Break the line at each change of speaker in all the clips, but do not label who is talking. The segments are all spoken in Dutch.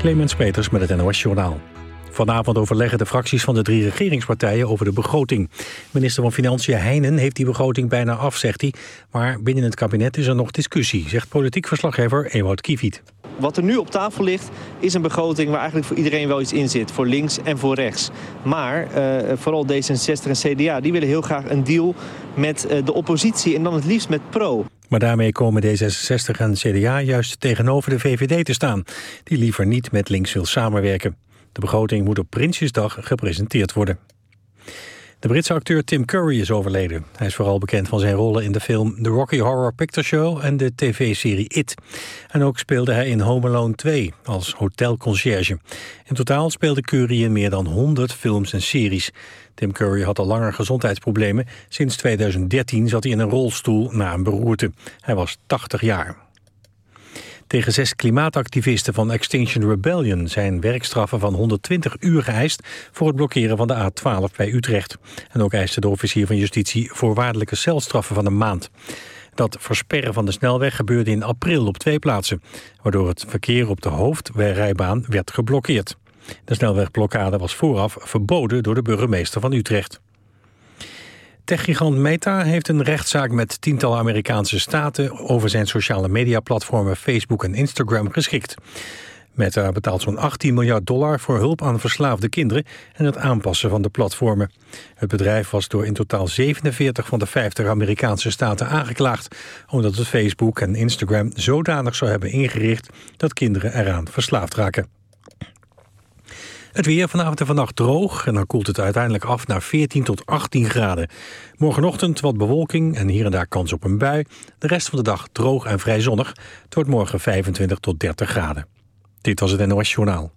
Clemens Peters met het NOS-journaal. Vanavond overleggen de fracties van de 3 regeringspartijen over de begroting. Minister van Financiën Heijnen heeft die begroting bijna af, zegt hij. Maar binnen het kabinet is er nog discussie, zegt politiek verslaggever Ewout Kiewiet.
Wat er nu op tafel ligt is een begroting waar eigenlijk voor iedereen wel iets in zit. Voor links en voor rechts. Maar vooral D66 en CDA die willen heel graag een deal met de oppositie en dan het liefst met Pro.
Maar daarmee komen D66 en CDA juist tegenover de VVD te staan, die liever niet met links wil samenwerken. De begroting moet op Prinsjesdag gepresenteerd worden. De Britse acteur Tim Curry is overleden. Hij is vooral bekend van zijn rollen in de film The Rocky Horror Picture Show en de tv-serie It. En ook speelde hij in Home Alone 2 als hotelconcierge. In totaal speelde Curry in meer dan 100 films en series. Tim Curry had al langer gezondheidsproblemen. Sinds 2013 zat hij in een rolstoel na een beroerte. Hij was 80 jaar. Tegen 6 klimaatactivisten van Extinction Rebellion zijn werkstraffen van 120 uur geëist voor het blokkeren van de A12 bij Utrecht. En ook eiste de officier van justitie voorwaardelijke celstraffen van een maand. Dat versperren van de snelweg gebeurde in april op 2 plaatsen, waardoor het verkeer op de hoofdrijbaan werd geblokkeerd. De snelwegblokkade was vooraf verboden door de burgemeester van Utrecht. Techgigant Meta heeft een rechtszaak met tientallen Amerikaanse staten over zijn sociale mediaplatformen Facebook en Instagram geschikt. Meta betaalt zo'n $18 miljard voor hulp aan verslaafde kinderen en het aanpassen van de platformen. Het bedrijf was door in totaal 47 van de 50 Amerikaanse staten aangeklaagd, omdat het Facebook en Instagram zodanig zou hebben ingericht dat kinderen eraan verslaafd raken. Het weer vanavond en vannacht droog en dan koelt het uiteindelijk af naar 14 tot 18 graden. Morgenochtend wat bewolking en hier en daar kans op een bui. De rest van de dag droog en vrij zonnig. Het wordt morgen 25 tot 30 graden. Dit was het NOS Journaal.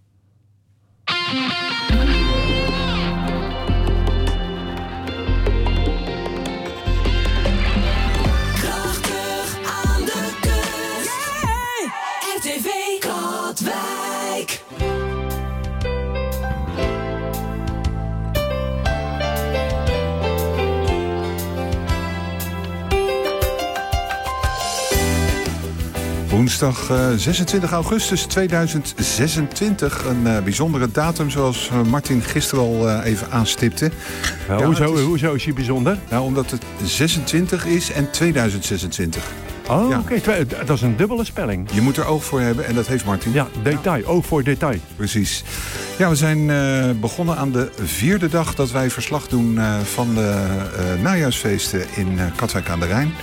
Krachtig aan de kust. Yeah! RTV Katwijk.
Woensdag 26 augustus 2026. Een bijzondere datum, zoals Martin gisteren al even aanstipte.
Ja, hoezo is die bijzonder?
Nou, omdat het 26 is en 2026.
Oh,
ja.
Oké. Dat is een dubbele spelling.
Je moet er oog voor hebben en dat heeft Martin.
Ja, detail. Oog voor detail.
Precies. Ja, we zijn begonnen aan de 4e dag dat wij verslag doen van de najaarsfeesten in Katwijk aan de Rijn.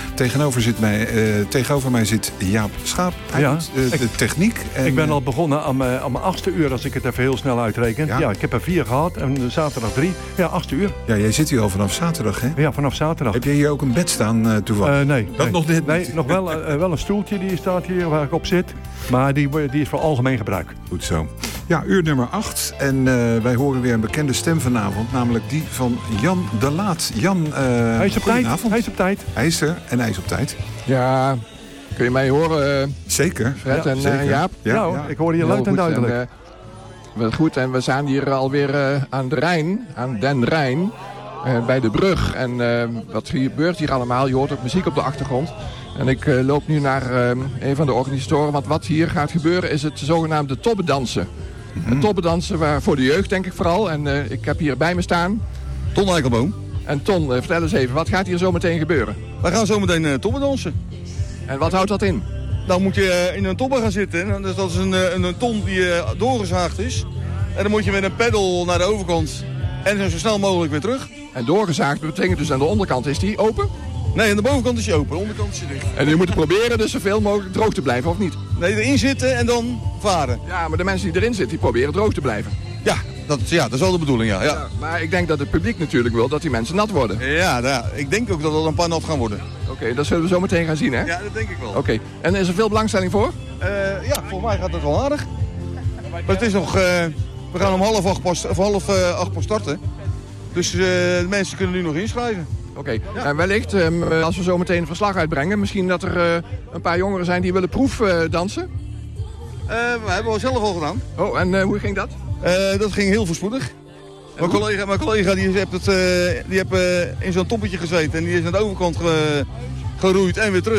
Tegenover mij zit Jaap Schaap. Hij doet de techniek. En
ik ben al begonnen aan mijn 8e uur, als ik het even heel snel uitreken. Ja, ik heb er 4 gehad en zaterdag 3. Ja, 8e uur.
Ja, jij zit hier al vanaf zaterdag, hè?
Ja, vanaf zaterdag.
Heb jij hier ook een bed staan toevallig?
Nee.
Dat nog net
Nee,
niet.
nog wel een stoeltje die staat hier waar ik op zit. Maar die is voor algemeen gebruik.
Goed zo. Ja, uur nummer 8. En wij horen weer een bekende stem vanavond. Namelijk die van Jan de Laat. Jan,
hij is op tijd.
Hij is er en hij is op tijd.
Ja, kun je mij horen?
Zeker.
Fred en
zeker.
Jaap?
Ja, ik hoor je luid en duidelijk.
Goed, en we staan hier alweer aan de Rijn, aan Den Rijn, bij de brug. En wat gebeurt hier allemaal? Je hoort ook muziek op de achtergrond. En ik loop nu naar een van de organisatoren, want wat hier gaat gebeuren is het zogenaamde tobbedansen. Het tobbedansen voor de jeugd, denk ik vooral. En ik heb hier bij me staan
Ton Eikelboom.
En Ton, vertel eens even, wat gaat hier zo meteen gebeuren?
Wij gaan zo meteen tobbedansen.
En wat houdt dat in?
Dan moet je in een tobbe gaan zitten. Dus dat is een ton die doorgezaagd is. En dan moet je met een peddel naar de overkant en zo snel mogelijk weer terug.
En doorgezaagd betekent dus aan de onderkant, is die open?
Nee, aan de bovenkant is die open, de onderkant is dicht.
En u moet proberen dus zoveel mogelijk droog te blijven, of niet?
Nee, erin zitten en dan varen.
Ja, maar de mensen die erin zitten, die proberen droog te blijven.
Dat is wel de bedoeling, ja.
Ja, maar ik denk dat het publiek natuurlijk wil dat die mensen nat worden.
Ja, ik denk ook dat er een paar nat gaan worden.
Oké, dat zullen we zo meteen gaan zien, hè?
Ja, dat denk ik wel.
Oké, en is er veel belangstelling voor?
Ja, volgens mij gaat het wel aardig. Maar het is nog... we gaan om half 8 pas starten. Dus de mensen kunnen nu nog inschrijven.
Oké, en wellicht, als we zo meteen een verslag uitbrengen, misschien dat er een paar jongeren zijn die willen proefdansen?
We hebben het zelf al gedaan.
Oh, en hoe ging dat?
Dat ging heel voorspoedig. Mijn collega die heeft in zo'n toppetje gezeten en die is aan de overkant geroeid en weer terug.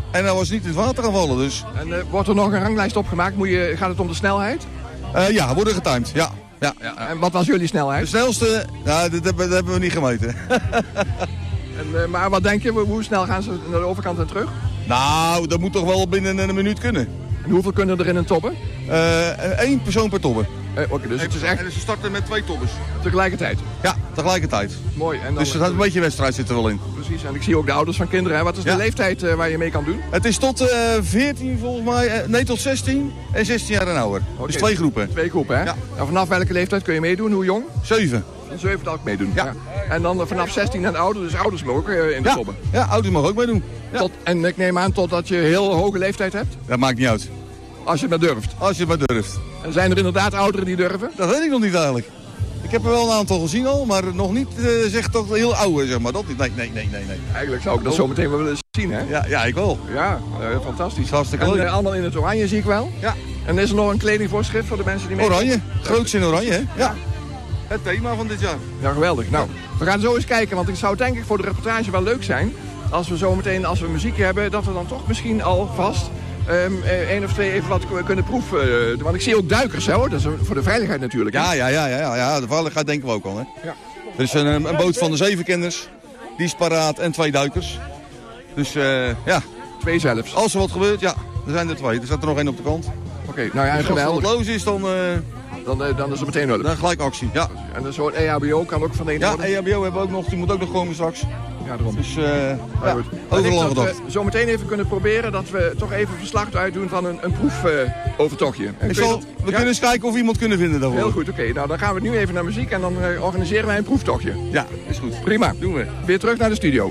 En hij was niet in het water gaan vallen. Dus.
En wordt er nog een ranglijst opgemaakt? Gaat het om de snelheid?
Ja, worden getimed. Ja.
En wat was jullie snelheid?
De snelste, dat hebben we niet gemeten.
Maar wat denk je, hoe snel gaan ze naar de overkant en terug?
Nou, dat moet toch wel binnen een minuut kunnen.
En hoeveel kunnen er in een tobbe?
1 persoon per tobbe.
Oké, dus het is echt...
En ze starten met 2 tobbes.
Tegelijkertijd?
Ja, tegelijkertijd.
Mooi. En dan
dus er gaat een beetje wedstrijd zit er wel in.
Precies, en ik zie ook de ouders van kinderen. Hè? Wat is de leeftijd waar je mee kan doen?
Het is tot 14 volgens mij, nee tot 16 en 16 jaar en ouder. Dus 2 groepen.
2 groepen, hè? Ja. En vanaf welke leeftijd kun je meedoen? Hoe jong?
7.
Van 7 dat ik meedoen.
Ja.
En dan vanaf 16 en ouder, dus ouders mogen ook in de tobben.
Ja, ouders mogen ook meedoen. Ja.
En ik neem aan totdat je heel hoge leeftijd hebt?
Dat maakt niet uit.
Als je het maar durft?
Als je het maar durft.
En zijn er inderdaad ouderen die durven?
Dat weet ik nog niet eigenlijk. Ik heb er wel een aantal gezien al, maar nog niet zeg toch heel oude, zeg maar. Dat niet. Nee.
Eigenlijk zou ik dat zo meteen wel willen zien, hè?
Ja, ik wel.
Ja, fantastisch.
Hartstikke leuk.
Allemaal in het oranje zie ik wel.
Ja.
En is er nog een kledingvoorschrift voor de mensen die mee?
Oranje. Groots in oranje, hè? Ja. Het thema van dit jaar.
Ja, geweldig. Nou, we gaan zo eens kijken, want ik zou denk ik voor de reportage wel leuk zijn als we zo meteen, als we muziek hebben, dat we dan toch misschien alvast 1 of 2 even wat kunnen proeven. Want ik zie ook duikers, hè, hoor. Dat is voor de veiligheid natuurlijk. Hè?
Ja, de veiligheid denken we ook al, hè.
Ja.
Er is een boot van de 7 kenners, die is paraat en 2 duikers. Dus ja.
2 zelfs.
Als er wat gebeurt, ja, er zijn er 2. Er staat er nog 1 op de kant.
Oké, nou ja, en geweldig.
Als het los is, dan
is er meteen hulp.
Dan gelijk actie, ja.
En een soort EHBO kan ook van
worden? Ja, EHBO hebben we ook nog. Die moet ook nog komen straks.
Ja, daarom.
Dus overal aan gedacht.
Zo meteen even kunnen proberen dat we toch even verslag uitdoen van een proefovertochtje.
We kunnen eens kijken of we iemand kunnen vinden daarvoor.
Heel goed, oké. Nou, dan gaan we nu even naar muziek en dan organiseren wij een proeftochtje.
Ja, is goed.
Prima.
Doen we.
Weer terug naar de studio.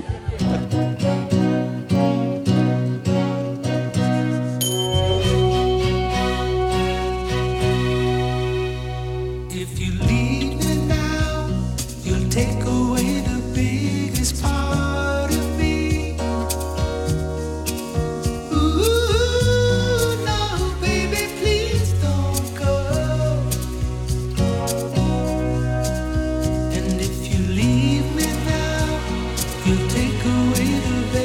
Take away the biggest part of me. Ooh, no, baby, please don't go. And if you leave me now, you'll take away the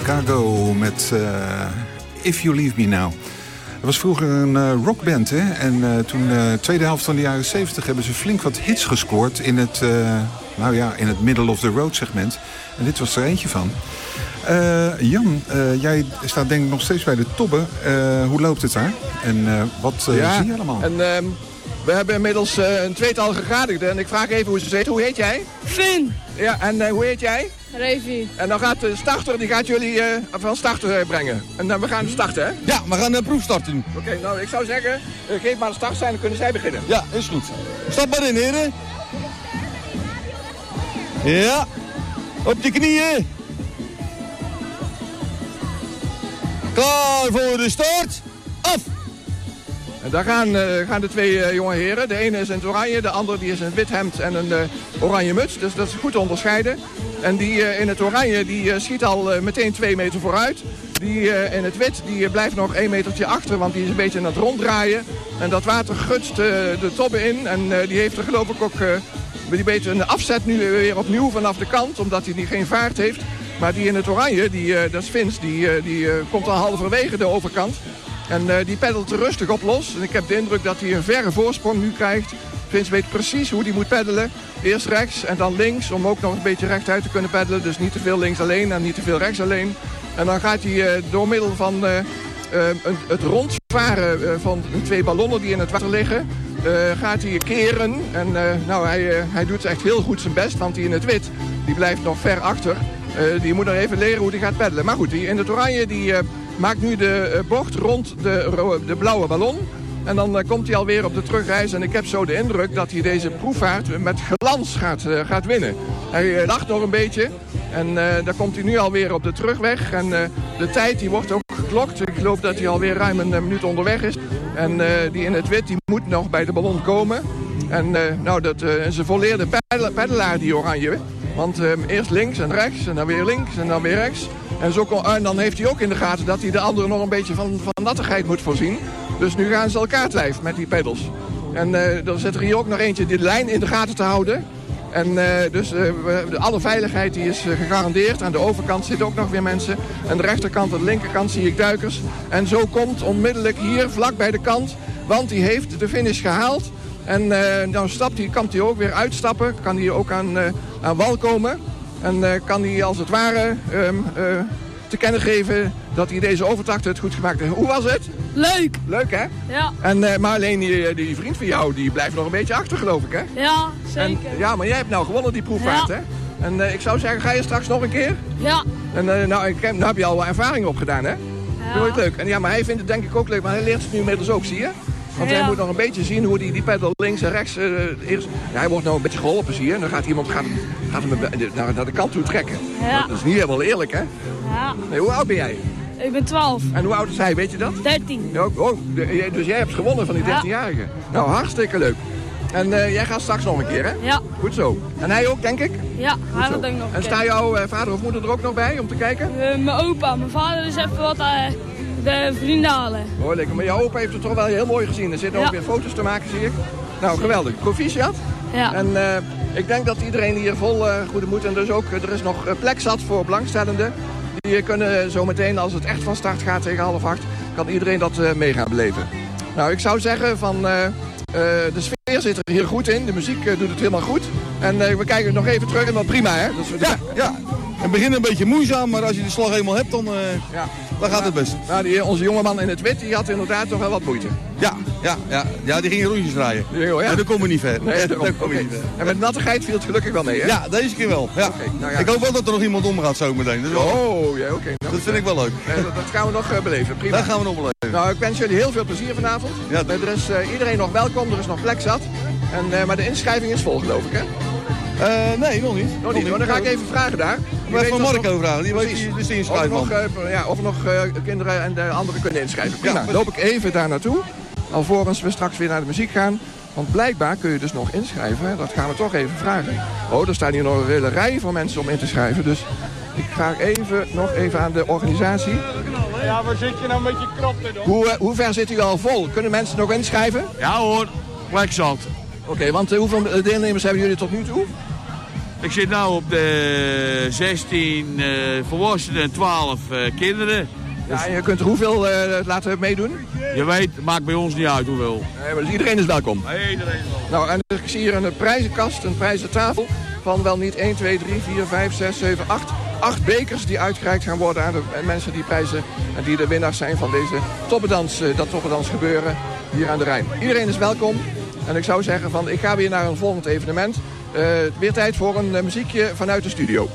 Chicago met If You Leave Me Now. Het was vroeger een rockband, hè? En toen de tweede helft van de jaren 70 hebben ze flink wat hits gescoord in het, in het middle of the road segment. En dit was er eentje van. Jan, jij staat denk ik nog steeds bij de Tobbe. Hoe loopt het daar? En wat zie je allemaal?
En, we hebben inmiddels een tweetal gegadigden. En ik vraag even hoe ze heet. Hoe heet jij?
Finn.
Ja, en hoe heet jij?
Revi.
En dan gaat de starter, die gaat jullie van start brengen. En we gaan starten, hè?
Ja, we gaan de proef starten.
Oké, nou ik zou zeggen, geef maar de startsein, dan kunnen zij beginnen.
Ja, is goed. Stap maar in, heren. Ja, op je knieën. Klaar voor de start. Af!
En daar gaan de twee jonge heren. De ene is in het oranje, de andere die is in het wit hemd en een oranje muts. Dus dat is goed te onderscheiden. En die in het oranje die schiet al meteen 2 meter vooruit. Die in het wit die blijft nog 1 metertje achter, want die is een beetje aan het ronddraaien. En dat water gutst de Tobbe in. En die heeft er geloof ik ook die beetje een afzet nu weer opnieuw vanaf de kant, omdat hij geen vaart heeft. Maar die in het oranje, dat is Vins, die komt al halverwege de overkant. En die peddelt er rustig op los. En ik heb de indruk dat hij een verre voorsprong nu krijgt. Vins weet precies hoe hij moet peddelen. Eerst rechts en dan links, om ook nog een beetje rechtuit te kunnen peddelen. Dus niet te veel links alleen en niet te veel rechts alleen. En dan gaat hij door middel van het rondvaren van 2 ballonnen die in het water liggen, gaat hij keren. En hij doet echt heel goed zijn best, want die in het wit die blijft nog ver achter. Die moet nog even leren hoe hij gaat peddelen. Maar goed, die in het oranje die maakt nu de bocht rond de blauwe ballon. En dan komt hij alweer op de terugreis. En ik heb zo de indruk dat hij deze proefvaart met glans gaat winnen. Hij lacht nog een beetje. En daar komt hij nu alweer op de terugweg. En de tijd die wordt ook geklokt. Ik geloof dat hij alweer ruim een minuut onderweg is. En die in het wit die moet nog bij de ballon komen. En dat is een volleerde peddelaar, die oranje. Want eerst links en rechts en dan weer links en dan weer rechts. En dan heeft hij ook in de gaten dat hij de anderen nog een beetje van nattigheid moet voorzien. Dus nu gaan ze elkaar lijf met die peddels. En dan zit er hier ook nog eentje die de lijn in de gaten te houden. En alle veiligheid die is gegarandeerd. Aan de overkant zitten ook nog weer mensen. Aan de rechterkant en de linkerkant zie ik duikers. En zo komt onmiddellijk hier vlak bij de kant. Want die heeft de finish gehaald. En dan kan hij ook weer uitstappen. Kan hij ook aan wal komen. En kan hij als het ware te kennen geven dat hij deze overtocht het goed gemaakt heeft. Hoe was het?
Leuk.
Leuk, hè?
Ja.
En, maar alleen die vriend van jou, die blijft nog een beetje achter, geloof ik, hè?
Ja, zeker.
En, maar jij hebt nou gewonnen die proefvaart, hè? En ik zou zeggen, ga je straks nog een keer?
Ja.
En nou heb je al ervaring opgedaan, hè? Ja. Vind je het leuk? En maar hij vindt het denk ik ook leuk, maar hij leert het nu inmiddels ook, zie je? Want hij moet nog een beetje zien hoe die peddel links en rechts eerst... Ja, hij wordt nou een beetje geholpen, zie je. En dan gaat iemand hem naar de kant toe trekken. Ja. Dat is niet helemaal eerlijk, hè?
Ja.
Nee, hoe oud ben jij?
Ik ben 12.
En hoe oud is hij, weet je dat?
13.
Dus jij hebt gewonnen van die 13-jarige. Nou, hartstikke leuk. En jij gaat straks nog een keer, hè? Ja. Goed zo. En hij ook, denk ik?
Ja, hij gaat ook nog een keer.
En sta jouw vader of moeder er ook nog bij om te kijken?
Mijn opa. Mijn vader is even wat de vrienden halen.
Mooi, lekker. Maar jouw opa heeft het toch wel heel mooi gezien. Er zitten ook weer foto's te maken, zie ik. Nou, geweldig. Proficiat. Ja. En ik denk dat iedereen hier vol goede moed en dus ook, er is nog plek zat voor belangstellenden. Die kunnen zo meteen, als het echt van start gaat tegen 7:30, kan iedereen dat mee gaan beleven. Nou, ik zou zeggen van de sfeer zit er hier goed in. De muziek doet het helemaal goed. En we kijken nog even terug en dat prima, hè? Dus,
ja. Het begint een beetje moeizaam, maar als je de slag eenmaal hebt, dan gaat het best.
Nou, onze jongeman in het wit, die had inderdaad toch wel wat moeite.
Ja, die ging rondjes draaien. En dan komen we niet ver.
Nee, niet ver. En met nattigheid viel het gelukkig wel mee, hè?
Ja, deze keer wel. Ja. Ik hoop wel dat er nog iemand omgaat zo meteen. Dus dat vind ik wel leuk.
Dat gaan we nog beleven. Prima.
Dat gaan we nog beleven.
Nou, ik wens jullie heel veel plezier vanavond. Ja. Er is iedereen nog welkom, er is nog plek zat. Maar de inschrijving is vol, geloof ik, hè?
Nee, nog niet.
Nog niet. Dan ga ik even vragen daar.
Ik even van Marco vragen, die weet dus de inschrijving.
Of nog kinderen en de anderen kunnen inschrijven. Prima, dan loop ik even daar naartoe. Alvorens we straks weer naar de muziek gaan. Want blijkbaar kun je dus nog inschrijven. Dat gaan we toch even vragen. Oh, er staan hier nog een hele rij van mensen om in te schrijven. Dus ik vraag nog even aan de organisatie.
Ja, waar zit je nou met je krop dan?
Hoe ver zit u al vol? Kunnen mensen nog inschrijven?
Ja hoor, plek zat.
Oké, want hoeveel deelnemers hebben jullie tot nu toe?
Ik zit nu op de 16 volwassenen en 12 kinderen.
Ja, en je kunt er hoeveel laten meedoen?
Je weet, het maakt bij ons niet uit hoeveel.
Nee, maar dus iedereen is welkom?
Nee, iedereen is welkom.
Nou, en ik zie hier een prijzenkast, een prijzentafel van wel niet 1, 2, 3, 4, 5, 6, 7, 8. 8 bekers die uitgereikt gaan worden aan de mensen die prijzen en die de winnaars zijn van deze toppendansgebeuren gebeuren hier aan de Rijn. Iedereen is welkom en ik zou zeggen van ik ga weer naar een volgend evenement. Weer tijd voor een muziekje vanuit de studio.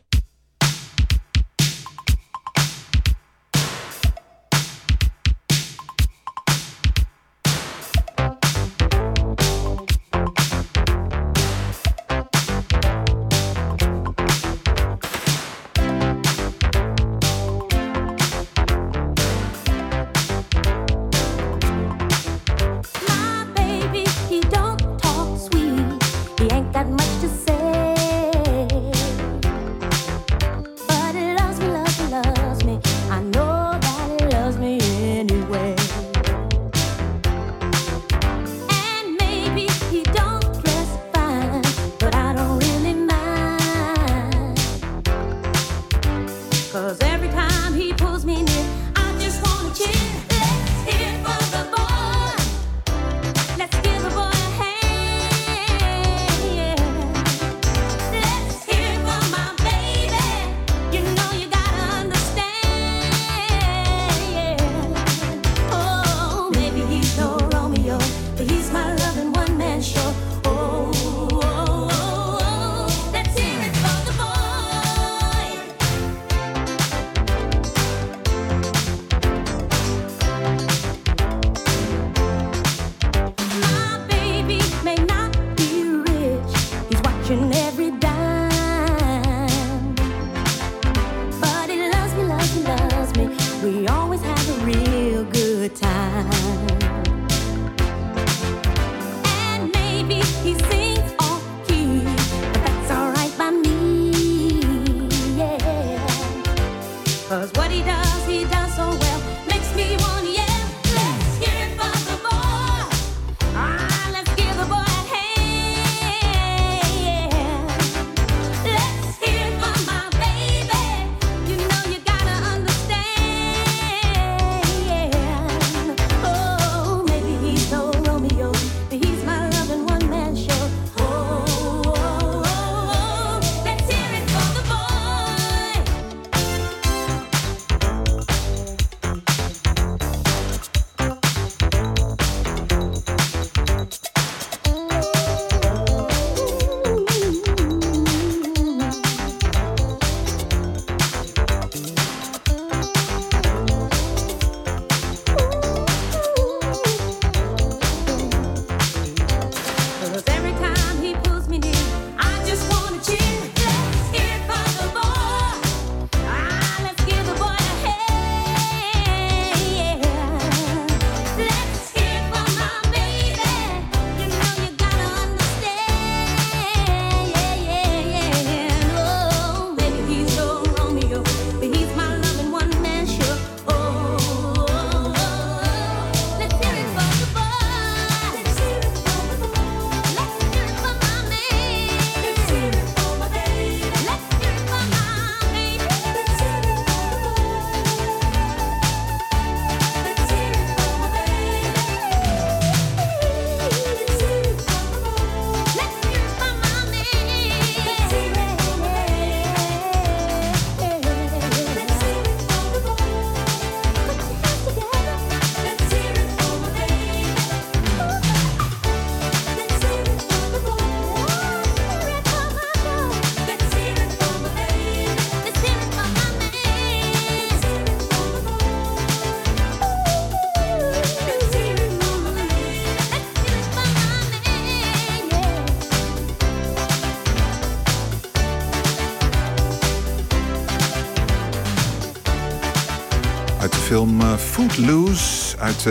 Uit de film Footloose uit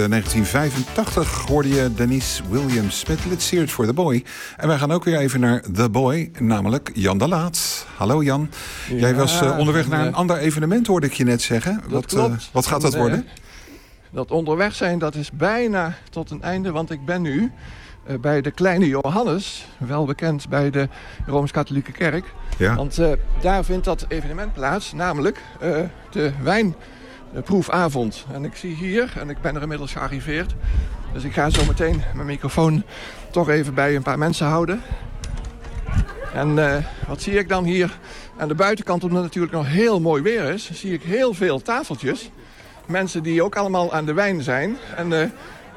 1985 hoorde je Denise Williams met Let's Hear It For The Boy. En wij gaan ook weer even naar The Boy, namelijk Jan de Laat. Hallo Jan. Ja, jij was onderweg naar een ander evenement, hoorde ik je net zeggen. Wat gaat dat worden?
Dat onderweg zijn, dat is bijna tot een einde, want ik ben nu bij de Kleine Johannes, wel bekend bij de Rooms-Katholieke Kerk.
Ja.
Want daar vindt dat evenement plaats, namelijk de wijnproefavond. En ik zie hier, en ik ben er inmiddels gearriveerd, dus ik ga zo meteen mijn microfoon toch even bij een paar mensen houden. En wat zie ik dan hier aan de buitenkant, omdat het natuurlijk nog heel mooi weer is, zie ik heel veel tafeltjes. Mensen die ook allemaal aan de wijn zijn. En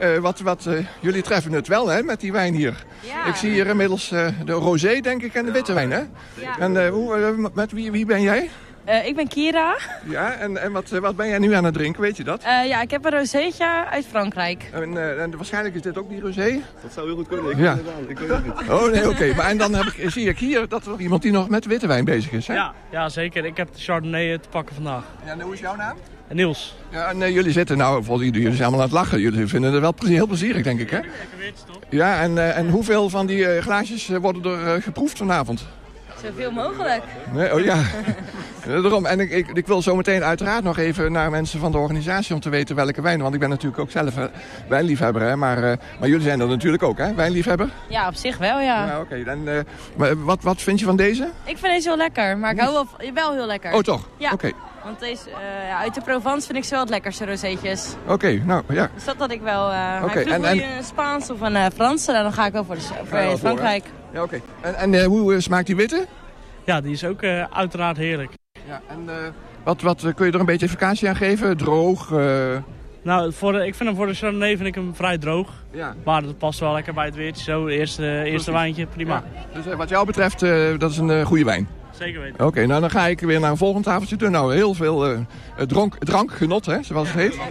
jullie treffen het wel, hè, met die wijn hier. Ja. Ik zie hier inmiddels de rosé, denk ik, en de witte wijn, hè? Ja. En met wie ben jij?
Ik ben Kira.
Ja, en wat ben jij nu aan het drinken, weet je dat?
Ik heb een roséetje uit Frankrijk.
En waarschijnlijk is dit ook die rosé?
Dat zou heel goed kunnen. Ik weet het niet.
Oh, nee, oké. Maar en dan zie ik hier dat er iemand die nog met witte wijn bezig is, hè?
Ja, zeker. Ik heb de Chardonnay te pakken vandaag.
Ja, en hoe is jouw naam?
Niels.
Ja, en jullie zitten jullie zijn allemaal aan het lachen. Jullie vinden het wel heel plezierig, denk ik, hè?
Lekker weertje, toch?
Ja, en hoeveel van die glaasjes worden er geproefd vanavond?
Zoveel mogelijk.
Nee, oh ja. Daarom. En ik wil zo meteen uiteraard nog even naar mensen van de organisatie om te weten welke wijn. Want ik ben natuurlijk ook zelf wijnliefhebber. Hè? Maar jullie zijn dat natuurlijk ook, hè? Wijnliefhebber?
Ja, op zich wel, ja.
Ja, oké. En wat vind je van deze?
Ik vind deze wel lekker, maar ik hou wel heel lekker.
Oh, toch?
Ja.
Oké.
Want deze, uit de Provence vind ik ze wel het lekkerste rosétjes.
Oké, nou ja.
Dus dat had ik wel.
Okay.
En een Spaans of een Franse, dan ga ik wel voor Frankrijk.
Ja, oké. En hoe smaakt die witte?
Ja, die is ook uiteraard heerlijk.
Ja, en wat kun je er een beetje vakantie aan geven? Droog?
Nou, ik vind hem voor de Chardonnay vrij droog. Ja. Maar dat past wel lekker bij het weertje. Zo, eerste wijntje, prima. Ja.
Dus wat jou betreft, dat is een goede wijn?
Zeker weten.
Oké, nou dan ga ik weer naar een volgend tafeltje toe. Nou, heel veel drankgenot, hè, zoals het heet.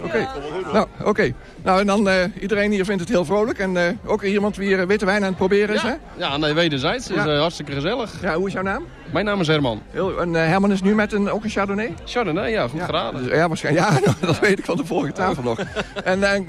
Oké. Nou, en dan iedereen hier vindt het heel vrolijk. En ook iemand die witte wijn aan het proberen is, hè?
Ja, nee, wederzijds. Het is hartstikke gezellig.
Ja, hoe is jouw naam?
Mijn naam is Herman.
En Herman is nu met ook een Chardonnay?
Chardonnay, ja, goed geraden.
Dus, ja, waarschijnlijk. Ja, dat weet ik van de vorige tafel nog. En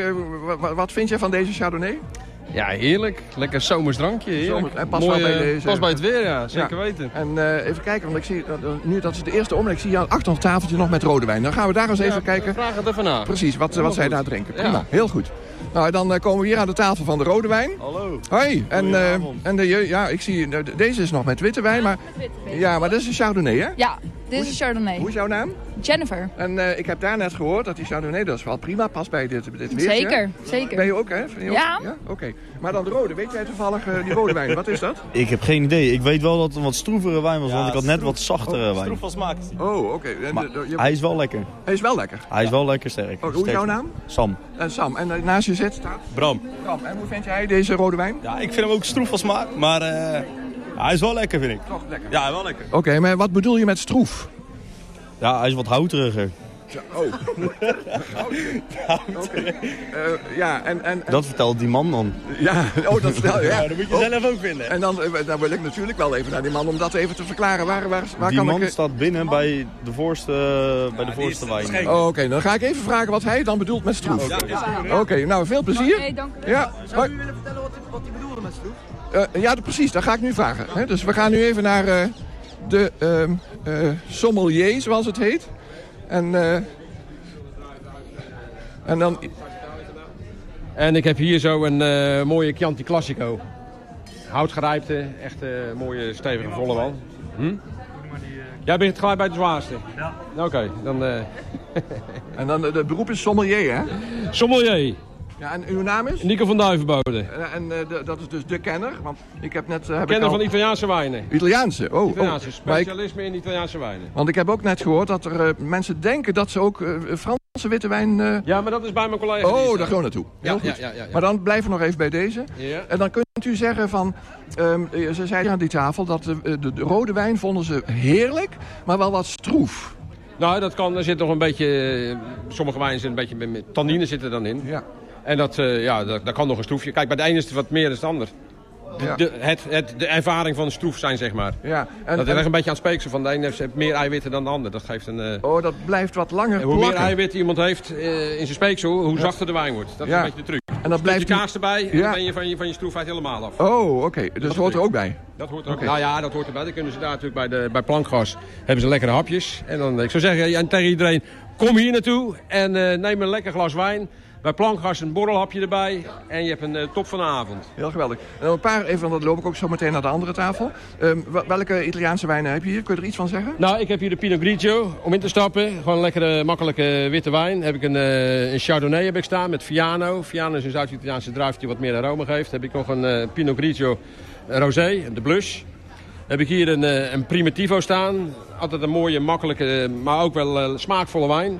wat vind jij van deze Chardonnay?
Ja, heerlijk. Lekker zomers drankje. Heerlijk.
En past wel bij deze.
Past bij het weer, ja. Zeker weten.
En even kijken, want ik zie nu dat is de eerste om. En ik zie hier achter het tafeltje nog met rode wijn. Dan gaan we daar eens even kijken.
Vraag het even na.
Precies, wat zij daar drinken. Prima, ja. Heel goed. Nou, dan komen we hier aan de tafel van de rode wijn.
Hallo.
Hoi. Ik zie, deze is nog met witte wijn. Maar, ja, maar dat is een Chardonnay, hè?
Ja, dit is een Chardonnay.
Hoe is jouw naam?
Jennifer.
En ik heb daar net gehoord dat die Chardonnay, dat is wel prima, past bij dit weertje.
Zeker.
Ben je ook, hè?
Ja.
Oké. Maar dan de rode, weet jij toevallig die rode wijn, wat is dat?
Ik heb geen idee. Ik weet wel dat het een wat stroevere wijn was, want ik had net wat zachtere wijn.
Stroef van smaak.
Oh, oké.
Hij is wel lekker.
Hij is wel lekker?
Hij is wel lekker sterk.
Hoe is jouw naam?
Sam.
Sam. En naast je zit staat?
Bram.
En hoe vind jij deze rode wijn?
Ja, ik vind hem ook stroef van smaak, maar hij is wel lekker, vind ik.
Toch lekker?
Ja, wel lekker.
Oké, maar wat bedoel je met stroef?
Ja, hij is wat houteriger.
Oh. Oké. Ja, en...
Dat vertelt die man dan.
Ja, dat vertel je.
Ja, dat moet je zelf ook vinden.
En dan wil ik natuurlijk wel even naar die man om dat even te verklaren. Waar
die
kan
man staat binnen bij de voorste wijn.
Oh, oké, dan ga ik even vragen wat hij dan bedoelt met stroef. Oké, nou veel plezier.
Nee, dank u.
Ja.
Zou u willen vertellen wat hij bedoelde met stroef?
Ja, precies, dat ga ik nu vragen. Hè? Dus we gaan nu even naar de sommelier, zoals het heet.
En ik heb hier zo een mooie Chianti Classico. Houtgerijpte, echt mooie stevige volle wal. Jij bent gelijk bij de zwaarste?
Ja.
Oké, dan...
En dan de beroep is sommelier, hè?
Sommelier.
Ja, en uw naam is?
Nico van Duivenbode.
En dat is dus de kenner? Want ik heb net...
kenner van Italiaanse wijnen.
Italiaanse? Oh.
Italiaanse, specialisme in Italiaanse wijnen.
Want ik heb ook net gehoord dat er mensen denken dat ze ook Franse witte wijn...
Ja, maar dat is bij mijn collega.
Oh, daar gewoon naartoe. Heel goed.
Ja.
Maar dan blijven we nog even bij deze.
Ja.
En dan kunt u zeggen van... ze zeiden aan die tafel dat de rode wijn vonden ze heerlijk, maar wel wat stroef.
Nou, dat kan. Er zit nog een beetje... sommige wijnen zitten een beetje met tannine zitten dan in.
Ja.
En dat kan nog een stroefje. Kijk, bij de ene is het wat meer dan de ander.
Ja.
De ervaring van de stroef zijn, zeg maar.
Ja.
Dat is echt een beetje aan het speeksel van de ene heeft meer eiwitten dan de ander. Dat geeft een...
Oh, dat blijft wat langer
en hoe
plakken.
meer eiwit iemand heeft in zijn speeksel, hoe zachter de wijn wordt. Dat is een beetje de truc.
En dan blijft
je kaas erbij en dan ben je van je stroefheid helemaal af.
Oh, oké. Dus dat hoort er ook bij?
Dat hoort er ook. Nou ja, dat hoort erbij. Dan kunnen ze daar natuurlijk bij plankgas hebben ze lekkere hapjes. En dan, ik zou zeggen tegen iedereen, kom hier naartoe en neem een lekker glas wijn. Bij plankgas een borrelhapje erbij en je hebt een top van de avond.
Heel geweldig. En een paar, even, dan loop ik ook zo meteen naar de andere tafel. Welke Italiaanse wijnen heb je hier? Kun je er iets van zeggen?
Nou, ik heb hier de Pinot Grigio om in te stappen. Gewoon een lekkere, makkelijke witte wijn. Heb ik een Chardonnay heb ik staan met Fiano. Fiano is een Zuid-Italiaanse druif die wat meer aroma geeft. Heb ik nog een Pinot Grigio Rosé, de blush. Heb ik hier een Primitivo staan. Altijd een mooie, makkelijke, maar ook wel smaakvolle wijn.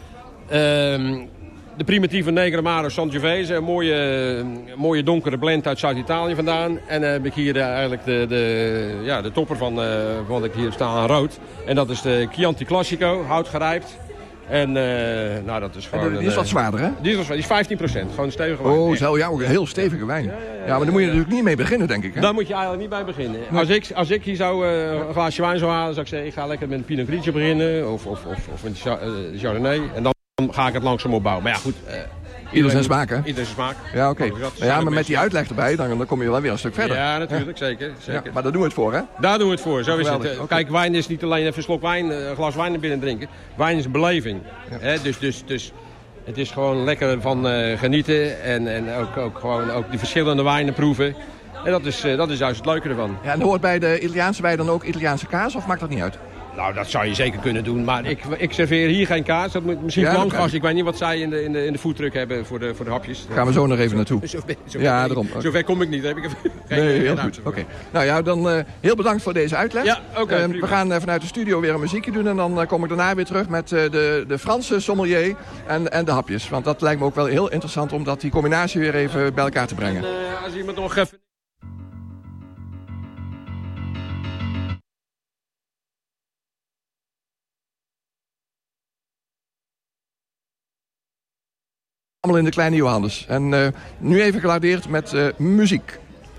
De Primitivo Negromaro Sangiovese, een mooie donkere blend uit Zuid-Italië vandaan. En dan heb ik hier eigenlijk de topper van wat ik hier sta aan rood. En dat is de Chianti Classico, houtgerijpt. En dat is gewoon...
Die is wat zwaarder, hè?
Die is 15%, gewoon een stevige wijn.
Oh, zo, ja, ook een heel stevige wijn. Ja, maar daar moet je natuurlijk niet mee beginnen, denk ik. Hè?
Daar moet je eigenlijk niet bij beginnen. Nee. Als ik hier zou een glaasje wijn zou halen, zou ik zeggen, ik ga lekker met een Pinot Grigio beginnen. Of een Chardonnay. En dan ga ik het langzaam opbouwen. Maar ja, goed.
Ieder zijn smaak, hè?
Ieder zijn smaak.
Ja, oké. Ja, maar met die uitleg erbij, dan kom je wel weer een stuk verder.
Ja, natuurlijk, zeker.
Ja, maar daar doen we het voor, hè?
Daar doen we het voor, zo is het.
Okay.
Kijk, wijn is niet alleen even een slok wijn, een glas wijn naar binnen drinken. Wijn is een beleving. Ja. Dus het is gewoon lekker van genieten en ook gewoon die verschillende wijnen proeven. En dat is juist het leuke ervan.
Ja, en hoort bij de Italiaanse wijn dan ook Italiaanse kaas, of maakt dat niet uit?
Nou, dat zou je zeker kunnen doen, maar ik serveer hier geen kaas. Dat moet misschien plankgas. Ik weet niet wat zij in de foodtruck hebben voor de hapjes.
Gaan we zo nog even naartoe.
Zover kom ik niet. Heb ik
nee, heel goed. Oké. Nou ja, dan heel bedankt voor deze uitleg.
Ja, oké.
We gaan vanuit de studio weer een muziekje doen en dan kom ik daarna weer terug met de Franse sommelier en de hapjes. Want dat lijkt me ook wel heel interessant om die combinatie weer even bij elkaar te brengen.
En als iemand nog even...
Allemaal in de Kleine Johannes. En nu even gelardeerd met muziek.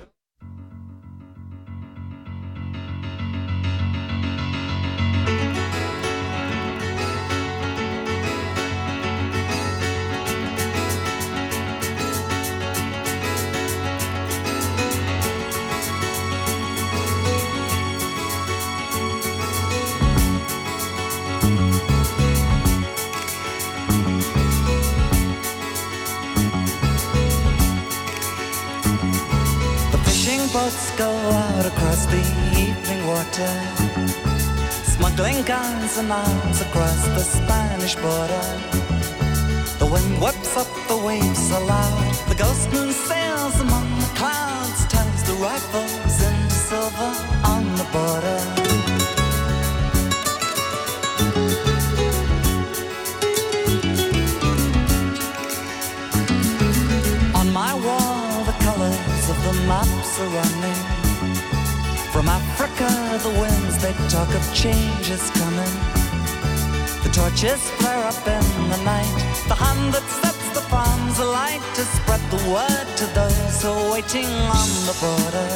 Boats go out across the evening water, smuggling guns and arms across the Spanish border. The wind whips up the waves so loud, the ghost moon sails among the clouds, turns the rifles into silver on the border. On my wall the colors of the maps are running. From Africa the winds they talk of change is coming. The torches flare up in the night, the hand that sets the palms alight to spread the word to those who are waiting on the border.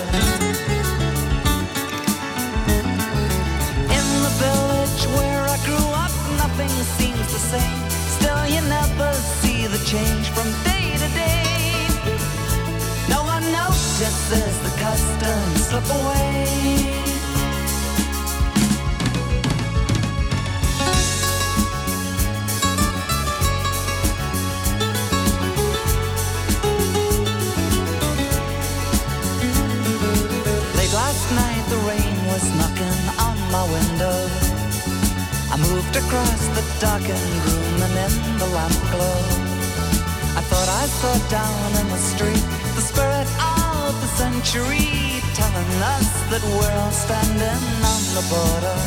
In the village where I grew up nothing seems the same. Still you never see the change from day to day. No one notices the customs slip away. Late last night the rain was knocking on my window. I moved across the darkened room and in the lamp glow I thought I saw down in the street the spirit of the century, telling us that we're all standing on the border.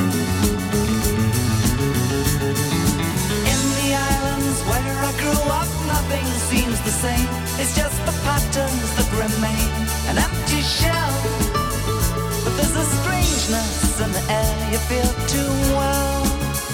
In the islands where I grew up, nothing seems the same. It's just the patterns that remain, an empty shell. But there's a strangeness in the air you feel too well.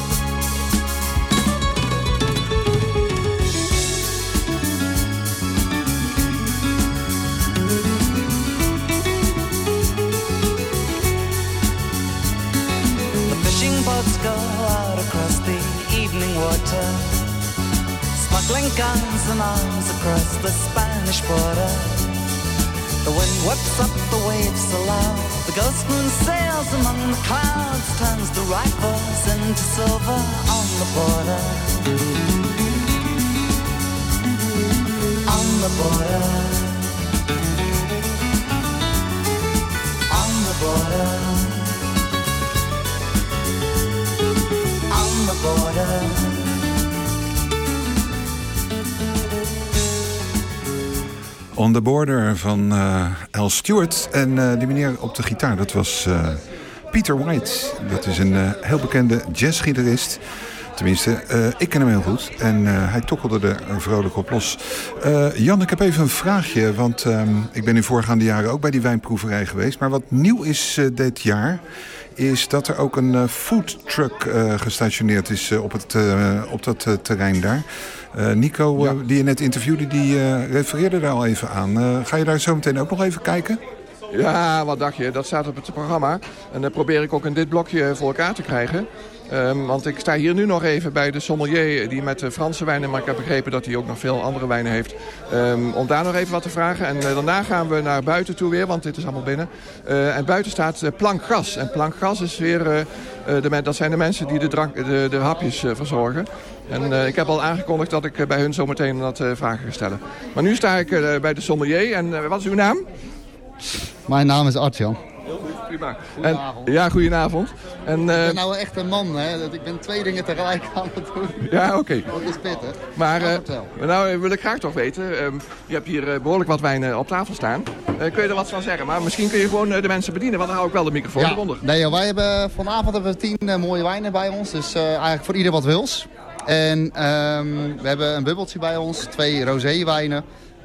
Boats go out across the evening water, smuggling guns and arms across the Spanish border. The wind whips up the waves so loud, the ghost moon sails among the clouds, turns the rifles into silver on the border. border, on the border, on the border.
On the Border van Al Stewart. En die meneer op de gitaar, dat was Peter White. Dat is een heel bekende jazzgitarist. Tenminste, ik ken hem heel goed. En hij tokkelde er vrolijk op los. Jan, ik heb even een vraagje. Want ik ben in voorgaande jaren ook bij die wijnproeverij geweest. Maar wat nieuw is dit jaar, is dat er ook een foodtruck gestationeerd is op dat terrein daar. Nico, die je net interviewde, die refereerde daar al even aan. Ga je daar zo meteen ook nog even kijken?
Ja, wat dacht je? Dat staat op het programma. En dat probeer ik ook in dit blokje voor elkaar te krijgen. Want ik sta hier nu nog even bij de sommelier die met Franse wijnen, maar ik heb begrepen dat hij ook nog veel andere wijnen heeft. Om daar nog even wat te vragen. En daarna gaan we naar buiten toe weer, want dit is allemaal binnen. En buiten staat Plankgas. En Plankgas is weer, dat zijn de mensen die de hapjes verzorgen. En ik heb al aangekondigd dat ik bij hun zometeen wat vragen ga stellen. Maar nu sta ik bij de sommelier. En wat is uw naam?
Mijn naam is Artjan.
Prima.
Goedenavond.
Ja, goedenavond. En,
ik ben nou echt een man, hè. Ik ben 2 dingen tegelijk aan het doen.
Ja, oké.
Dat is pittig.
Maar nou wil ik graag toch weten. Je hebt hier behoorlijk wat wijnen op tafel staan. Kun je er wat van zeggen? Maar misschien kun je gewoon de mensen bedienen, want dan hou ik wel de microfoon eronder.
Nee, wij hebben vanavond hebben we 10 mooie wijnen bij ons. Dus eigenlijk voor ieder wat wils. En we hebben een bubbeltje bij ons, 2 roséwijnen,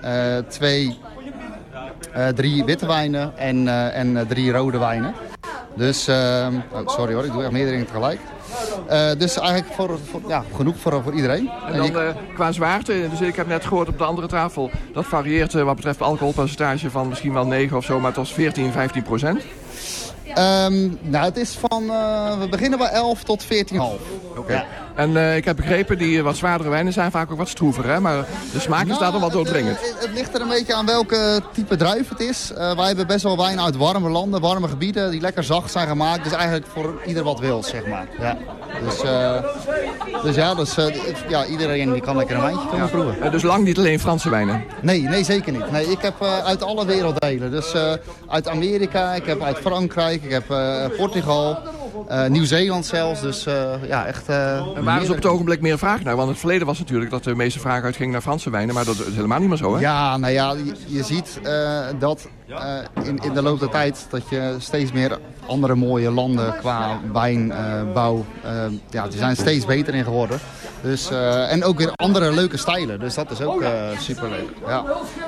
3 witte wijnen en 3 rode wijnen. Dus, sorry hoor, ik doe echt meerdere dingen tegelijk. Dus eigenlijk genoeg voor iedereen.
En dan qua zwaarte, dus ik heb net gehoord op de andere tafel, dat varieert wat betreft alcoholpercentage van misschien wel 9 of zo, maar tot 14-15%.
Nou, het is van, we beginnen bij 11 tot 14,5.
Oké. Ja. En ik heb begrepen, die wat zwaardere wijnen zijn vaak ook wat stroever, hè? Maar de smaak is daar wel doordringend.
Het ligt er een beetje aan welke type druif het is. Wij hebben best wel wijn uit warme landen, warme gebieden, die lekker zacht zijn gemaakt. Dus eigenlijk voor ieder wat wil, zeg maar. Ja. Dus iedereen die kan lekker een wijntje komen proeven.
Dus lang niet alleen Franse wijnen?
Nee, zeker niet. Nee, ik heb uit alle werelddelen. Dus uit Amerika, ik heb uit Frankrijk, ik heb Portugal, Nieuw-Zeeland zelfs. Dus echt...
En waar is op het ogenblik meer vraag naar? Want in het verleden was natuurlijk dat de meeste vraag uitging naar Franse wijnen, maar dat is helemaal niet meer zo, hè?
Ja, nou ja, je ziet dat in de loop der tijd dat je steeds meer andere mooie landen qua wijnbouw, die zijn steeds beter in geworden. Dus, en ook weer andere leuke stijlen, dus dat is ook superleuk. Ja.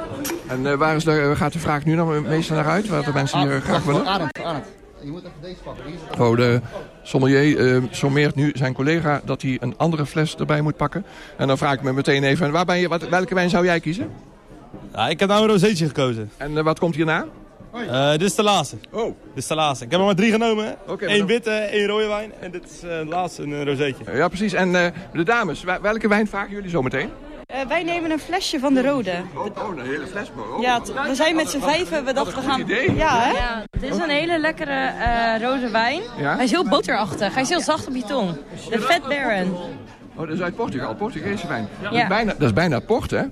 En waar gaat de vraag nu nog meestal naar uit? Wat de mensen hier graag willen?
Arend. Je moet even deze pakken.
De sommelier sommeert nu zijn collega dat hij een andere fles erbij moet pakken. En dan vraag ik me meteen even, welke wijn zou jij kiezen?
Ja, ik heb nou een rozeetje gekozen.
En wat komt hierna?
Dit is de laatste.
Oh.
Dit is de laatste. Ik heb er maar 3 genomen.
Okay,
1 witte, 1 rode wijn. En dit is de laatste, een rozeetje.
Ja, precies. En de dames, welke wijn vragen jullie zo meteen?
Wij nemen een flesje van de rode.
Een hele fles.
Ja, we zijn met z'n 5. We dachten we gaan.
Idee.
Ja, hè?
Ja, het is een hele lekkere rode wijn.
Ja?
Hij is heel boterachtig. Hij is heel zacht op je tong. De Fat Baron.
Oh, dat is uit Portugal. Portugese wijn.
Ja.
Dat is bijna port, hè?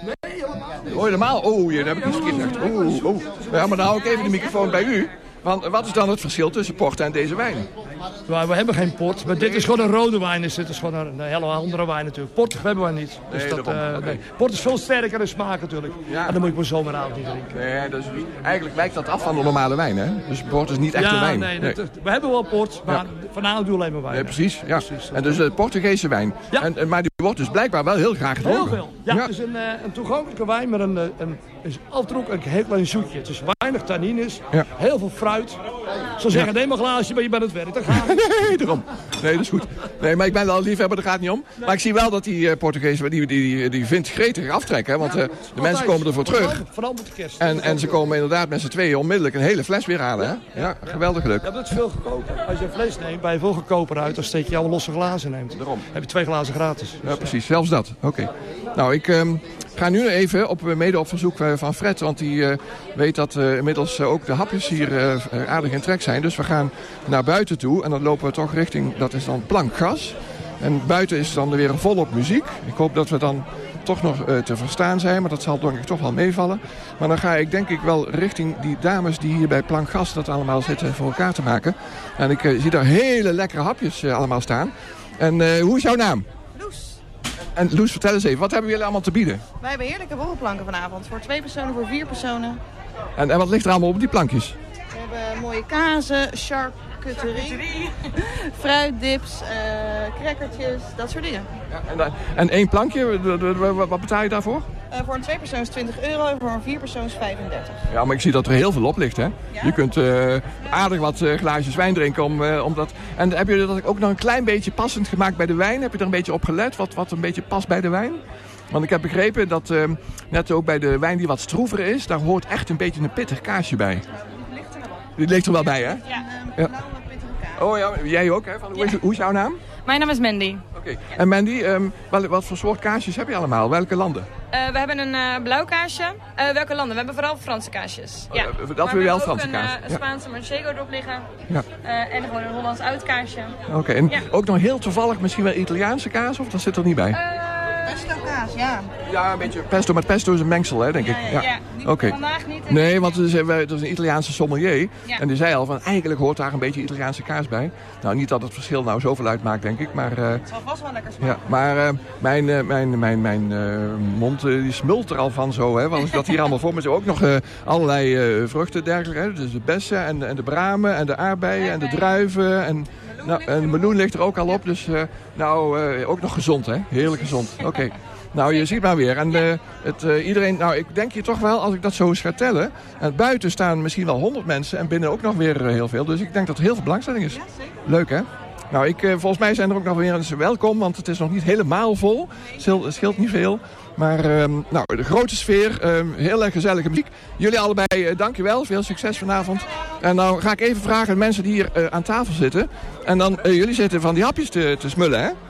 Oh, helemaal. Oh, hier heb ik iets verkeerd gezegd. Oh. Ja, maar dan hou ik even de microfoon bij u. Want wat is dan het verschil tussen port en deze wijn?
We hebben geen port, maar dit is gewoon een rode wijn. Dus dit is gewoon een hele andere wijn natuurlijk. Port hebben we niet. Dus nee. Port is veel sterker in smaak natuurlijk. Ja. En dan moet ik maar zomeravond niet drinken.
Nee, dus eigenlijk wijkt dat af van de normale wijn, hè? Dus port is niet echt een wijn.
Nee. We hebben wel port, maar vanavond doen we alleen maar wijn.
Ja, precies. Ja. En dus de Portugese wijn. Ja. Maar die wordt dus blijkbaar wel heel graag gedronken.
Heel veel. Ja, het is een toegankelijke wijn met een afdronk, een heel klein zoetje. Het is weinig tannines, heel veel fruit. Zo zeggen, neem maar een glaasje, maar je bent het werk.
Nee, daarom. Nee, dat is goed. Nee, maar ik ben wel liefhebber, daar gaat het niet om. Maar ik zie wel dat die Portugezen, die vindt gretig aftrekken. Hè? Want de mensen komen ervoor terug.
Vooral met de kerst.
En ze komen inderdaad met z'n tweeën onmiddellijk een hele fles weer halen. Hè? Ja, geweldig leuk.
Ja, dat is veel goedkoper. Als je een fles neemt, ben je veel goedkoper uit dan steek je alle losse glazen neemt.
Daarom.
Dan heb je 2 glazen gratis.
Ja, precies. Zelfs dat. Oké. Nou, ik ga nu even mede op verzoek van Fred. Want die weet dat inmiddels ook de hapjes hier aardig in trek zijn. Dus we gaan naar buiten toe. En dan lopen we toch richting, dat is dan Plankgas. En buiten is dan weer volop muziek. Ik hoop dat we dan toch nog te verstaan zijn. Maar dat zal denk ik toch wel meevallen. Maar dan ga ik denk ik wel richting die dames die hier bij Plankgas dat allemaal zitten voor elkaar te maken. En ik zie daar hele lekkere hapjes allemaal staan. En hoe is jouw naam?
Loes.
En Loes, vertel eens even, wat hebben jullie allemaal te bieden?
Wij hebben heerlijke borrelplanken vanavond. Voor 2 personen, voor 4 personen.
En wat ligt er allemaal op die plankjes?
We hebben mooie kazen, charcuterie, fruitdips, crackertjes, dat soort dingen.
Ja, en 1 plankje, wat betaal je daarvoor?
Voor een 2 persoons €20 en voor een 4 persoons €35.
Ja, maar ik zie dat er heel veel op ligt, hè?
Ja?
Je kunt aardig wat glaasjes wijn drinken om dat... En heb je dat ook nog een klein beetje passend gemaakt bij de wijn? Heb je er een beetje op gelet, wat een beetje past bij de wijn? Want ik heb begrepen dat net ook bij de wijn die wat stroever is, daar hoort echt een beetje een pittig kaasje bij. Die ligt er wel bij, hè? Ja. Oh ja, jij ook, hè? Hoe is jouw naam?
Mijn naam is Mandy.
Oké. En Mandy, wat voor soort kaasjes heb je allemaal? Welke landen?
We hebben een blauw kaasje. Welke landen? We hebben vooral Franse kaasjes. Ja.
Dat wil je wel Franse kaas.
We hebben ook een Spaanse manchego erop liggen.
Ja.
En gewoon een Hollands oud kaasje.
Oké. En ook nog heel toevallig misschien wel Italiaanse kaas, of dat zit er niet bij?
Pesto kaas, ja.
Ja, een beetje pesto, maar pesto is een mengsel, hè, denk ik.
Ja.
Oké.
Vandaag niet.
Nee, want er is een Italiaanse sommelier.
Ja.
En die zei al van, eigenlijk hoort daar een beetje Italiaanse kaas bij. Nou, niet dat het verschil nou zoveel uitmaakt, denk ik. Maar,
het zal vast wel lekker smaken.
Ja, maar mijn mond die smult er al van zo, hè. Want ik dat hier allemaal voor me zo ook nog allerlei vruchten dergelijke. Hè. Dus de bessen en de bramen en de aardbeien en de druiven. En de meloen ligt er ook al op. Dus ook nog gezond, hè. Heerlijk gezond. Oké. Nou, je ziet maar weer. En iedereen, nou, ik denk hier toch wel, als ik dat zo eens ga tellen. En buiten staan misschien wel 100 mensen en binnen ook nog weer heel veel. Dus ik denk dat er heel veel belangstelling is. Leuk, hè? Nou, volgens mij zijn er ook nog weer eens welkom, want het is nog niet helemaal vol. Het scheelt niet veel. Maar de grote sfeer, heel erg gezellige muziek. Jullie allebei, dankjewel. Veel succes vanavond. En nou ga ik even vragen aan mensen die hier aan tafel zitten. En dan, jullie zitten van die hapjes te smullen, hè?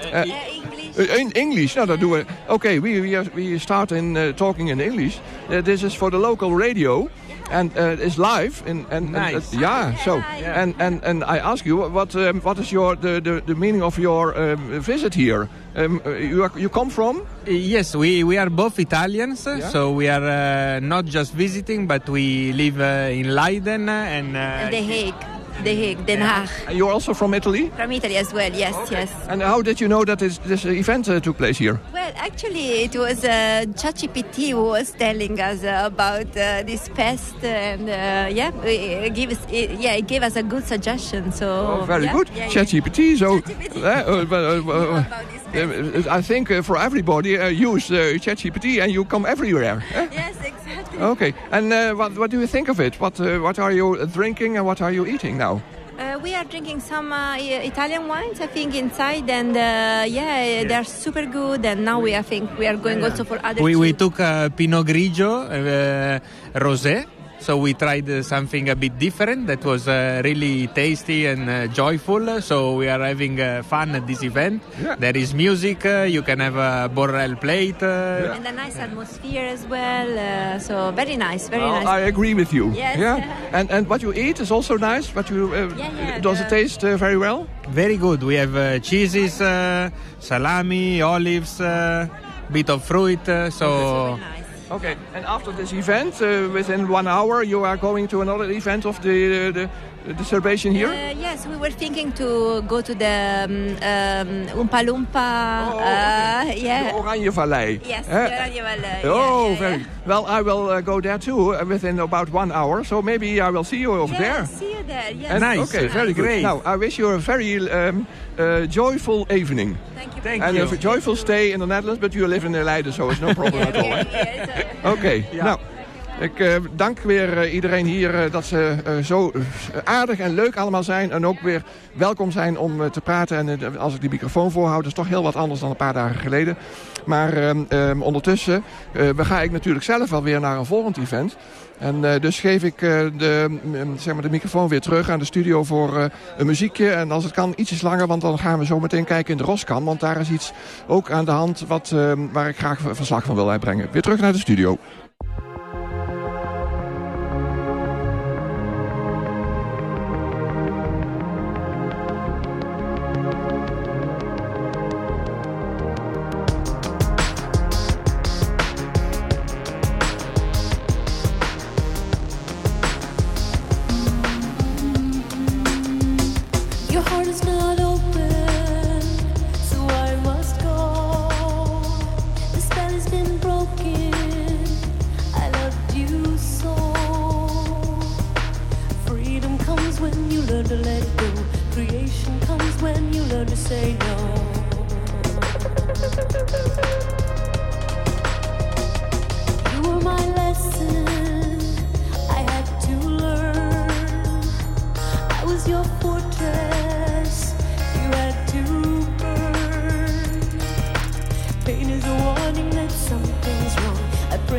In English, nou dat doen we. Okay, we start in talking in English. This is for the local radio, and it's live.
Nice.
So and I ask you, what is the meaning of your visit here? You come from?
Yes, we are both Italians, so we are not just visiting, but we live in Leiden and
The Hague. The Hague, Den Haag.
And you're also from Italy?
From Italy as well, yes, yes.
And how did you know that this event took place here?
Well, actually, it was ChatGPT who was telling us about this fest, and it gave us a good suggestion. So
very good. ChatGPT. So I think for everybody use ChatGPT, and you come everywhere.
Yes, exactly.
Okay. And what do you think of it? What are you drinking and what are you eating now?
We are drinking some Italian wines, I think, inside, and they're super good. And now I think we are going also for other.
We took Pinot Grigio Rosé. So we tried something a bit different that was really tasty and joyful. So we are having fun at this event. Yeah. There is music, you can have a Borrell plate.
And a nice atmosphere as well. So very nice, very nice.
I agree with you.
Yes.
Yeah. And what you eat is also nice. What you does it taste very well?
Very good. We have cheeses, salami, olives, bit of fruit. So.
Okay, and after this event, within 1 hour, you are going to another event of the celebration here?
Yes, we were thinking to go to the Oompa Loompa.
The Oranje Vallei.
Yes, the Oranje Vallei.
Oh, very well. I will go there too within about 1 hour. So maybe I will see you over there.
See you there. Yes.
And,
nice.
Okay, very good.
Great.
Now, I wish you a very joyful evening.
Thank you.
And a joyful stay in the Netherlands, but you live in Leiden, so it's no problem at all. Oké, nou. Ik dank weer iedereen hier dat ze zo aardig en leuk allemaal zijn. En ook weer welkom zijn om te praten. En als ik die microfoon voorhoud, is het toch heel wat anders dan een paar dagen geleden. Maar ondertussen ga ik natuurlijk zelf alweer naar een volgend event. En dus geef ik de microfoon weer terug aan de studio voor een muziekje. En als het kan ietsjes langer, want dan gaan we zo meteen kijken in de Roskam. Want daar is iets ook aan de hand waar ik graag verslag van wil uitbrengen. Weer terug naar de studio.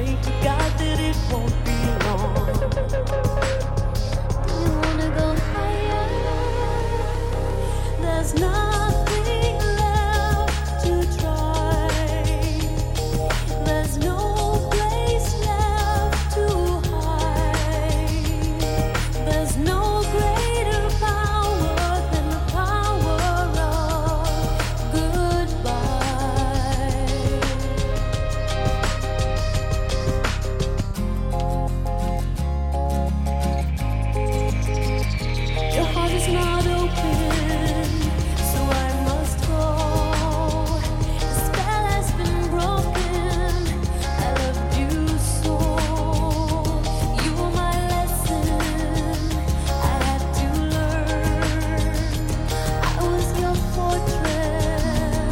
to God that it won't be long. Do you wanna go higher? There's nothing left to try. There's no place left to hide. There's no greater power than the power of goodbye. Your heart is not open, so I must go. The spell has been broken. I loved you so. You were my lesson I had to learn. I was your fortress.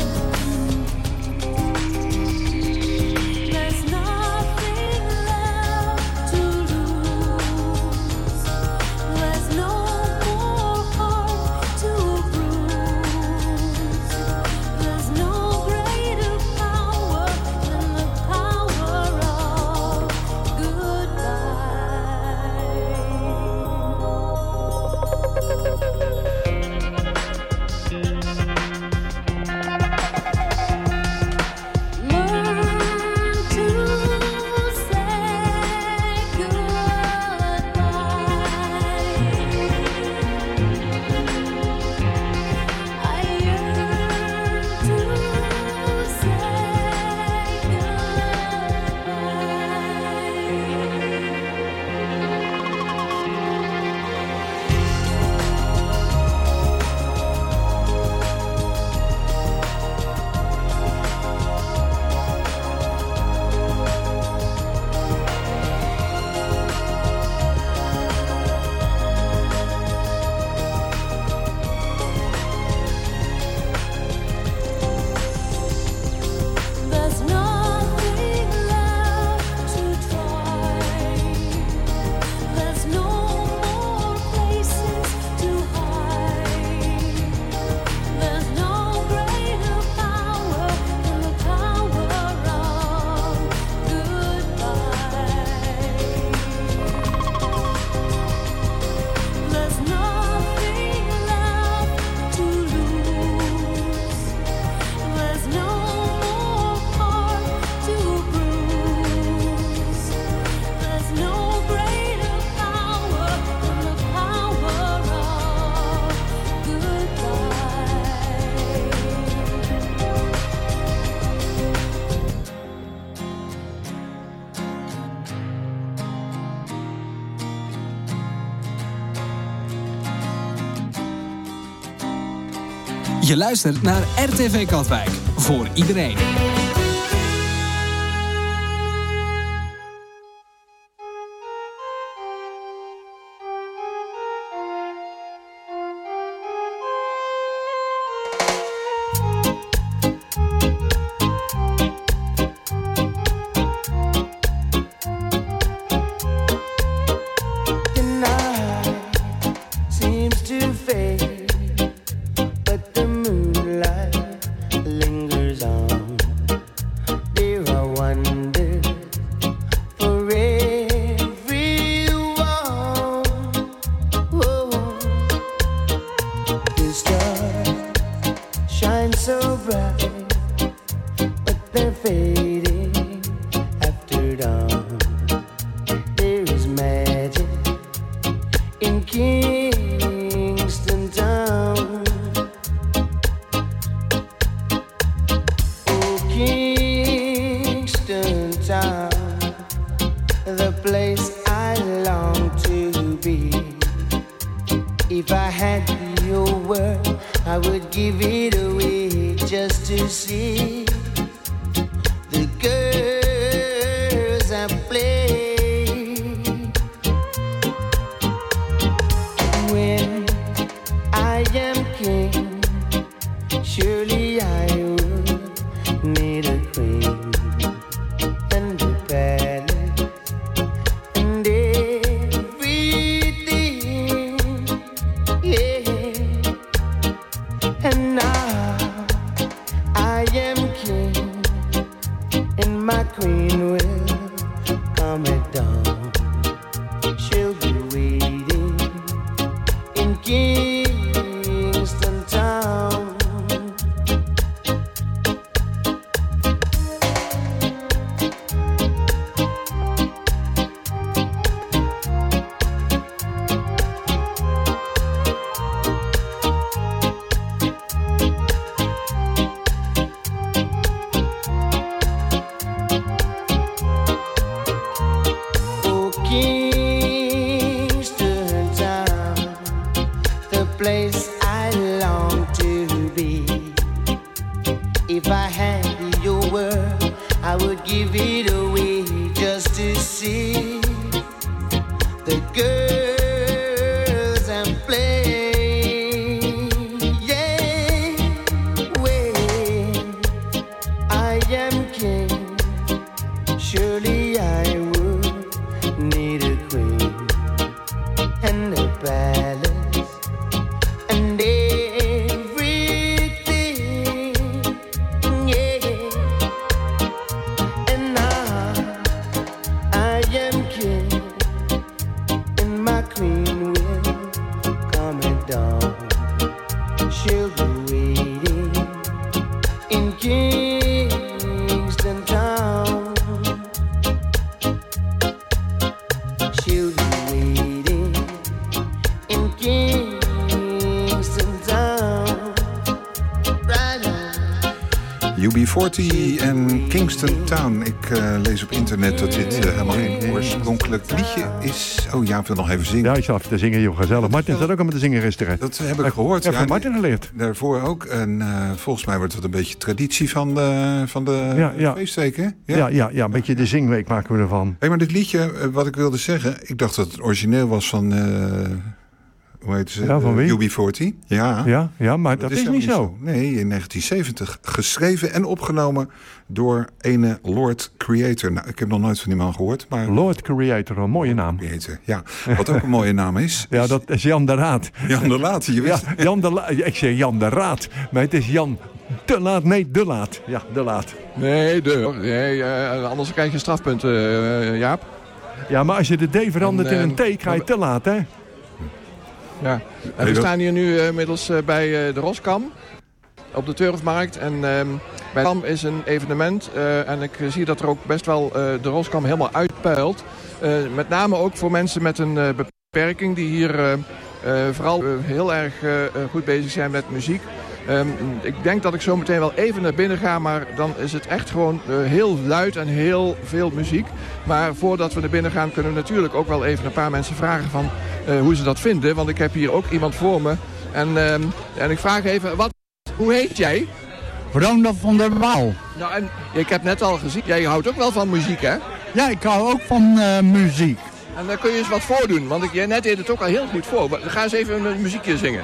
There's nothing left to lose. There's no more heart to bruise. There's no greater power than the power of goodbye. Learn to say goodbye. I yearn to say there's nothing left to try. There's no more places to hide. There's no greater power than the power of goodbye. There's nothing left to lose. There's no more heart to bruise. There's no greater power than the power of goodbye.
Je luistert naar RTV Katwijk. Voor iedereen.
The night seems to fade, but the moonlight lingers on. There are wonders for everyone. Whoa. The stars shine so bright, but they're fading after dawn. There is magic in Kingston Town. Oh, Kingston Town, the place I long to be. If I had your word, I would give it away just to see the girls I play. When I am king, surely I would need a queen and a palace and everything, yeah. And now I am king, and my queen will
Kingston town, the place I long to be. If I had your word, I would give it away just to see the girls and play. Yeah, when I am king, surely I would need a queen and a palace and everything. Yeah, and now I am king, and my queen will come at dawn. She'll be waiting in Kingston town. She'll be waiting in Kingston town. Right on.
UB40 en Kingston Town. Ik lees op internet dat dit helemaal geen oorspronkelijk liedje is. Oh ja, ik wil nog even zingen.
Ja, ik zal even zingen, joh, gezellig. Martin staat ook al met de zingen gisteren.
Dat heb ik gehoord.
Ik heb van Martin geleerd.
Daarvoor ook. En volgens mij wordt het een beetje traditie van de feestweek, hè?
Ja, een beetje de zingweek maken we ervan.
Hey, maar dit liedje, wat ik wilde zeggen... Ik dacht dat het origineel was van... hoe heet ze?
Ja, van wie?
UB40.
Ja, maar dat is niet zo.
Nee, in 1970. Geschreven en opgenomen door ene Lord Creator. Nou, ik heb nog nooit van die man gehoord. Maar...
Lord Creator, een mooie naam.
Creator, ja. Wat ook een mooie naam is.
Ja, dat is Jan de Raad.
Jan de Laat, je wist.
Ja, ik zeg Jan de Raad, maar het is Jan de Laat. Nee, de Laat. Ja, de Laat.
Nee, anders krijg je strafpunten, Jaap.
Ja, maar als je de D verandert in een T, krijg je te laat, hè?
Ja, en we staan hier nu inmiddels bij de Roskam op de Turfmarkt. En bij Roskam is een evenement en ik zie dat er ook best wel de Roskam helemaal uitpuilt. Met name ook voor mensen met een beperking die hier vooral heel erg goed bezig zijn met muziek. Ik denk dat ik zo meteen wel even naar binnen ga, maar dan is het echt gewoon heel luid en heel veel muziek. Maar voordat we naar binnen gaan kunnen we natuurlijk ook wel even een paar mensen vragen van hoe ze dat vinden. Want ik heb hier ook iemand voor me. En ik vraag even, hoe heet jij?
Ronald van der Waal.
Nou, en ik heb net al gezien, jij houdt ook wel van muziek, hè?
Ja, ik hou ook van muziek.
En dan kun je eens wat voordoen, want jij net deed het ook al heel goed voor. Ga eens even een muziekje zingen.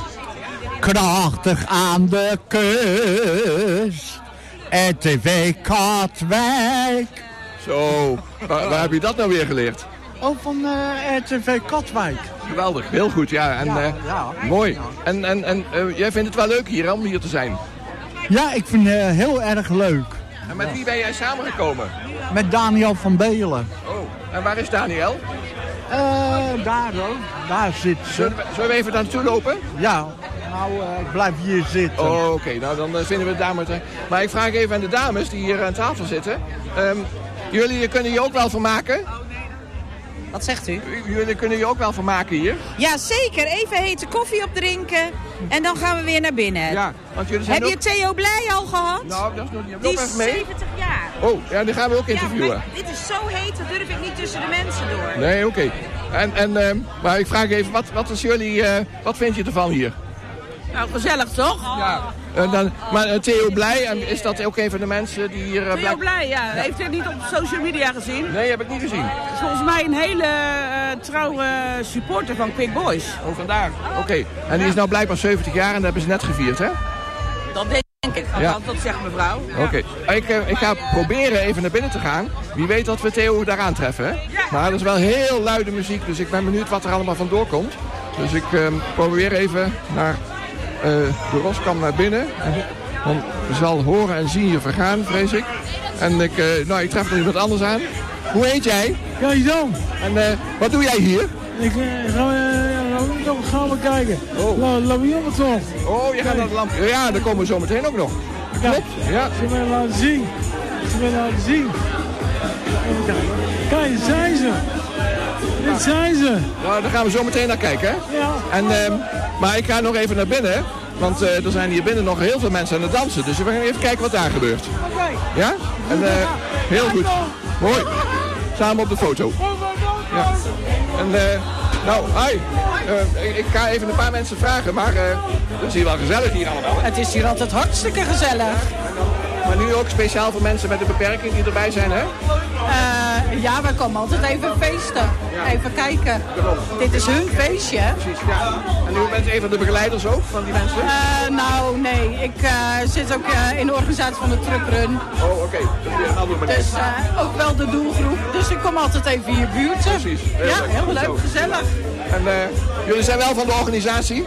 Krachtig aan de kust, RTV Katwijk.
Zo, waar heb je dat nou weer geleerd?
Oh, van RTV Katwijk.
Geweldig, heel goed, ja. En, mooi. En jij vindt het wel leuk hier om hier te zijn?
Ja, ik vind het heel erg leuk.
En met wie ben jij samengekomen?
Met Daniel van Belen.
Oh, en waar is Daniel?
Daar zit ze.
Zullen we even naartoe lopen?
Ja, nou, ik blijf hier zitten.
Oh, oké. Nou, dan vinden we het daar maar ik vraag even aan de dames die hier aan tafel zitten. Jullie kunnen je ook wel vermaken?
Wat zegt u?
Jullie kunnen je ook wel vermaken hier?
Ja, zeker. Even hete koffie opdrinken en dan gaan we weer naar binnen.
Ja, want jullie zijn
Heb je Theo Blij al gehad?
Nou, dat is nog niet.
Die is 70 jaar.
Oh, ja, die gaan we ook interviewen.
Ja, dit is zo heet, dat durf ik niet tussen de mensen door.
Nee, oké. Maar ik vraag even, wat is jullie, wat vind je ervan hier?
Nou, gezellig toch?
Ja. Maar Theo Blij, en is dat ook een van de mensen die hier...
Theo Blij, ja. Heeft u het niet op social media gezien?
Nee, heb ik niet gezien.
Het is volgens mij een hele trouwe supporter van Quick Boys.
Oh, vandaar. Oké. En die is nou blijkbaar 70 jaar en dat hebben ze net gevierd, hè?
Dat denk ik. Ja. Dat zegt mevrouw. Ja.
Oké. Ik ga proberen even naar binnen te gaan. Wie weet dat we Theo daar aantreffen, hè? Ja. Maar dat is wel heel luide muziek, dus ik ben benieuwd wat er allemaal vandoor komt. Dus ik probeer even naar... de Roskam naar binnen. Want we zal horen en zien je vergaan, vrees ik. En ik tref nog iemand anders aan. Hoe heet jij?
Jan.
En wat doe jij hier?
Ik gaan we kijken. Lampion.
Oh, je gaat naar de lamp. Ja, daar komen we zo meteen ook nog. Klopt. Ja.
Ze willen laten zien. Kijk, dit zijn ze. Dit zijn ze.
Nou, daar gaan we zo meteen naar kijken, hè?
Ja.
En, maar ik ga nog even naar binnen, want er zijn hier binnen nog heel veel mensen aan het dansen. Dus we gaan even kijken wat daar gebeurt.
Oké.
Ja? En heel goed. Mooi. Samen op de foto. Ja. En nou, hi. Ik ga even een paar mensen vragen, maar het is hier wel gezellig hier allemaal.
Het is hier altijd hartstikke gezellig.
Maar nu ook speciaal voor mensen met een beperking die erbij zijn, hè?
Ja, wij komen altijd even feesten. Ja. Even kijken. Dit is hun feestje.
Precies, ja. En u bent een van de begeleiders ook van die mensen?
Nou, nee. Ik zit ook in de organisatie van de truckrun.
Oh, oké.
Dus ook wel de doelgroep. Dus ik kom altijd even hier buurten.
Precies.
Heel leuk, gezellig.
En jullie zijn wel van de organisatie?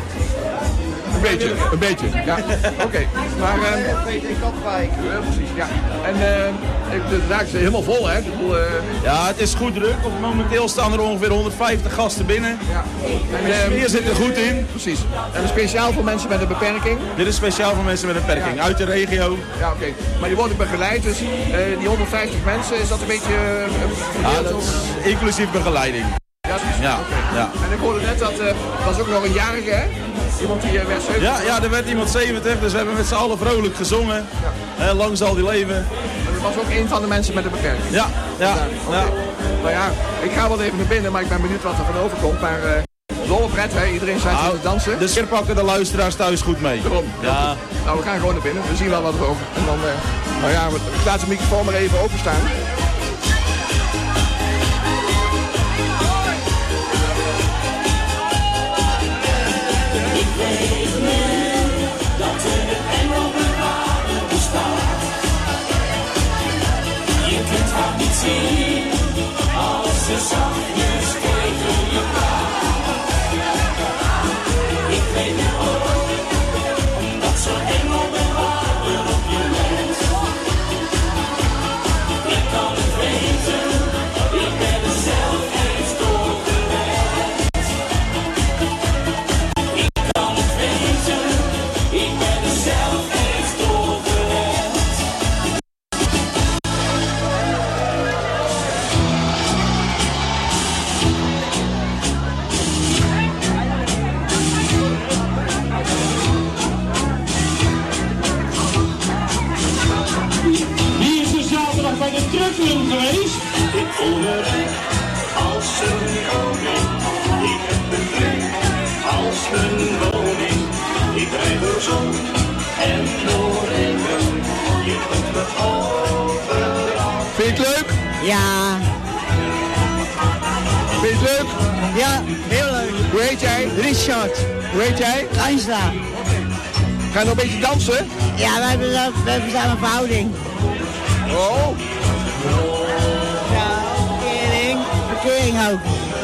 Een beetje, ja. Oké. Maar
Katwijk.
Ja, precies, ja. En de zaak is helemaal vol, hè?
Ja, het is goed druk. Momenteel staan er ongeveer 150 gasten binnen. Ja. En de sfeer zit er goed in.
Precies. En speciaal voor mensen met een beperking?
Dit is speciaal voor mensen met een beperking, uit de regio.
Ja, oké. Maar je wordt ook begeleid, dus die 150 mensen, is dat een beetje...
ja, dat is inclusief begeleiding.
Ja,
ja.
Okay. Ja. En ik hoorde net dat was ook nog een jarige, hè? Iemand die werd 70.
Ja, er werd iemand 70, dus we hebben met z'n allen vrolijk gezongen. Ja. Lang zal die leven.
En dat was ook een van de mensen met een beperking.
Ja, ja.
Okay. Ja. Nou ja, ik ga wel even naar binnen, maar ik ben benieuwd wat er van overkomt. Maar dolle pret, hè? Iedereen staat hier te dansen.
De sfeer pakken de luisteraars thuis goed mee.
Daarom. Ja. Nou, we gaan gewoon naar binnen. We zien wel wat er over. En dan, nou ja, ik laat de microfoon maar even openstaan.
Als ze zachtjes tegen je praat. Ik weet het ook, omdat zo'n engel bewaarder op je let. Ik kan het weten, ik ben er zelf eens doorgered. Ik kan het weten, ik ben er zelf eens doorgered.
Bij de truckrun geweest.
Ik voel me recht als een koning. Ik heb een plek als een woning. Ik rijd door zon en door regen. Je kunt me overal.
Vind je het leuk?
Ja.
Vind je het leuk?
Ja, heel leuk.
Hoe heet jij?
Richard.
Hoe heet jij?
Angela.
Ga je nog een beetje dansen?
Ja, we hebben samen een verhouding.
Oh.
Ja, verkering ook.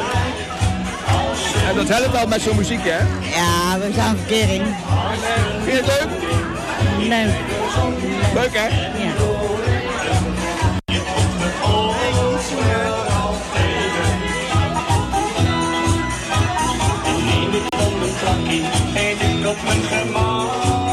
En dat helpt wel met zo'n muziek, hè?
Ja, we zijn verkering.
Vind je het leuk?
Nee.
Leuk, hè?
Ja.
En neem ik van mijn plakkie, eet ik op mijn gemak.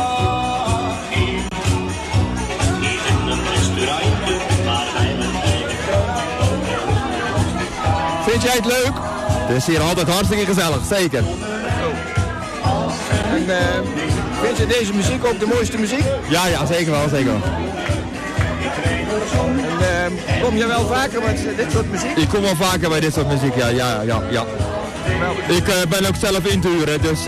Vind jij het leuk?
Het is hier altijd hartstikke gezellig, zeker.
En vind je deze muziek ook de mooiste muziek?
Ja, zeker wel, zeker wel.
En kom je wel vaker met dit soort muziek?
Ik kom wel vaker bij dit soort muziek, ja. Ik ben ook zelf in te huren, dus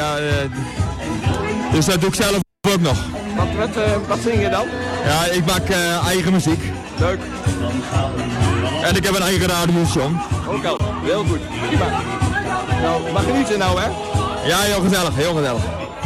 dus dat doe ik zelf ook nog.
Wat zing je dan?
Ja, ik maak eigen muziek.
Leuk.
En ik heb een eigen radiostation.
Ook al, heel goed. Prima. Nou, mag genieten nou, hè?
Ja, heel gezellig, heel gezellig.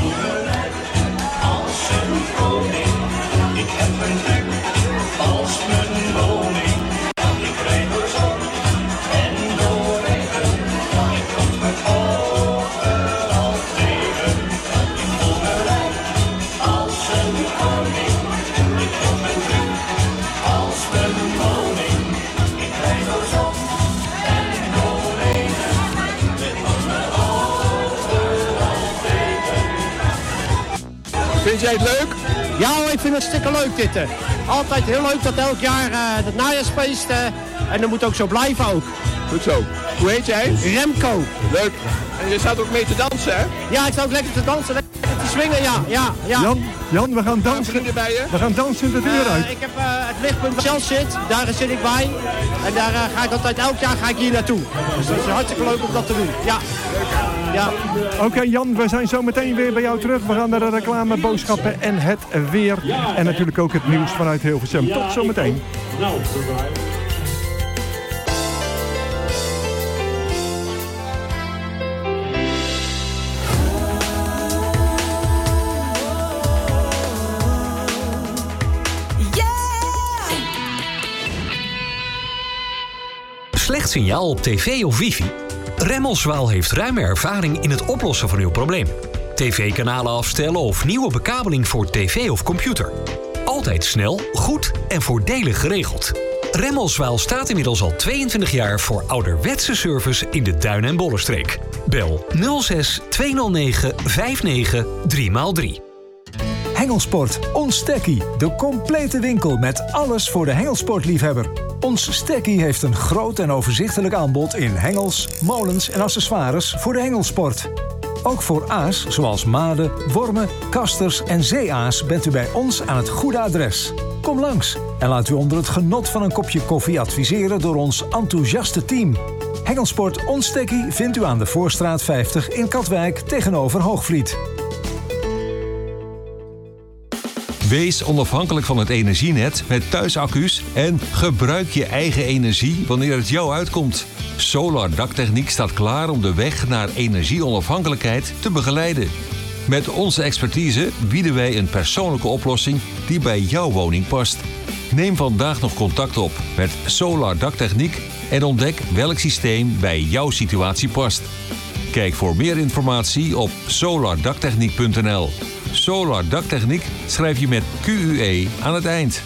Als een koning, ik heb een plek als mijn woning. Ik rijd door zon en door regen. Je komt me overal tegen. Ik voel me rijk als een koning. Ik heb een plek als mijn woning. Ik rijd door zon en door regen. Je komt me overal tegen.
Vind jij het leuk?
Ja, ik vind het stikken leuk dit. Altijd heel leuk dat elk jaar het najaarsfeest. En dat moet ook zo blijven ook.
Goed zo. Hoe heet jij?
Remco.
Leuk. En je staat ook mee te dansen, hè?
Ja, ik sta ook lekker te dansen, lekker te swingen, ja.
Jan, we gaan dansen. We gaan dansen de deur uit.
Ik heb het lichtpunt waar Shell zit, daar zit ik bij. En daar ga ik altijd, elk jaar ga ik hier naartoe. Dus dat is hartstikke leuk om dat te doen. Ja.
Oké, Jan, we zijn zo meteen weer bij jou terug. We gaan naar de reclame, boodschappen en het weer. En natuurlijk ook het nieuws vanuit Hilversum. Tot zometeen.
Slecht signaal op tv of wifi? Remmelswaal heeft ruime ervaring in het oplossen van uw probleem. TV-kanalen afstellen of nieuwe bekabeling voor tv of computer. Altijd snel, goed en voordelig geregeld. Remmelswaal staat inmiddels al 22 jaar voor ouderwetse service in de Duin- en Bollenstreek. Bel 06 209 59 3x3.
Hengelsport, ons Stekkie. De complete winkel met alles voor de hengelsportliefhebber. Ons Stekkie heeft een groot en overzichtelijk aanbod in hengels, molens en accessoires voor de hengelsport. Ook voor aas, zoals maden, wormen, kasters en zeeaas bent u bij ons aan het goede adres. Kom langs en laat u onder het genot van een kopje koffie adviseren door ons enthousiaste team. Hengelsport Ons Stekkie vindt u aan de Voorstraat 50 in Katwijk tegenover Hoogvliet.
Wees onafhankelijk van het energienet met thuisaccu's en gebruik je eigen energie wanneer het jou uitkomt. Solar Daktechniek staat klaar om de weg naar energieonafhankelijkheid te begeleiden. Met onze expertise bieden wij een persoonlijke oplossing die bij jouw woning past. Neem vandaag nog contact op met Solar Daktechniek en ontdek welk systeem bij jouw situatie past. Kijk voor meer informatie op solardaktechniek.nl. Solar Daktechniek schrijf je met QUE aan het eind.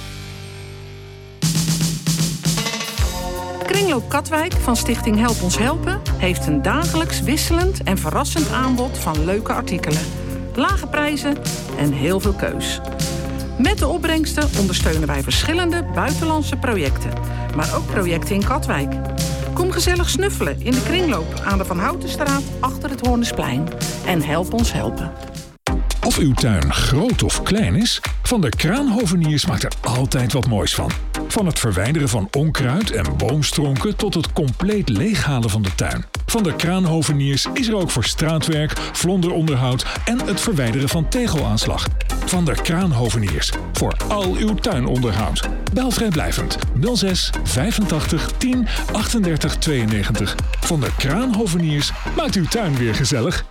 Kringloop Katwijk van Stichting Help Ons Helpen heeft een dagelijks wisselend en verrassend aanbod van leuke artikelen. Lage prijzen en heel veel keus. Met de opbrengsten ondersteunen wij verschillende buitenlandse projecten, maar ook projecten in Katwijk. Kom gezellig snuffelen in de kringloop aan de Van Houtenstraat achter het Hoornesplein en help ons helpen.
Of uw tuin groot of klein is, Van der Kraan Hoveniers maakt er altijd wat moois van. Van het verwijderen van onkruid en boomstronken tot het compleet leeghalen van de tuin. Van der Kraan Hoveniers is er ook voor straatwerk, vlonderonderhoud en het verwijderen van tegelaanslag. Van der Kraan Hoveniers, voor al uw tuinonderhoud. Bel vrijblijvend 06 85 10 38 92. Van der Kraan Hoveniers maakt uw tuin weer gezellig.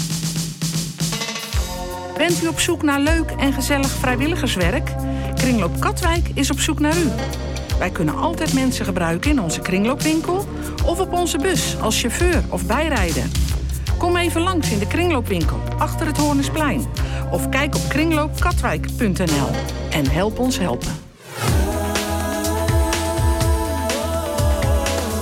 Bent u op zoek naar leuk en gezellig vrijwilligerswerk? Kringloop Katwijk is op zoek naar u. Wij kunnen altijd mensen gebruiken in onze kringloopwinkel of op onze bus als chauffeur of bijrijder. Kom even langs in de kringloopwinkel achter het Hoornesplein of kijk op kringloopkatwijk.nl en help ons helpen.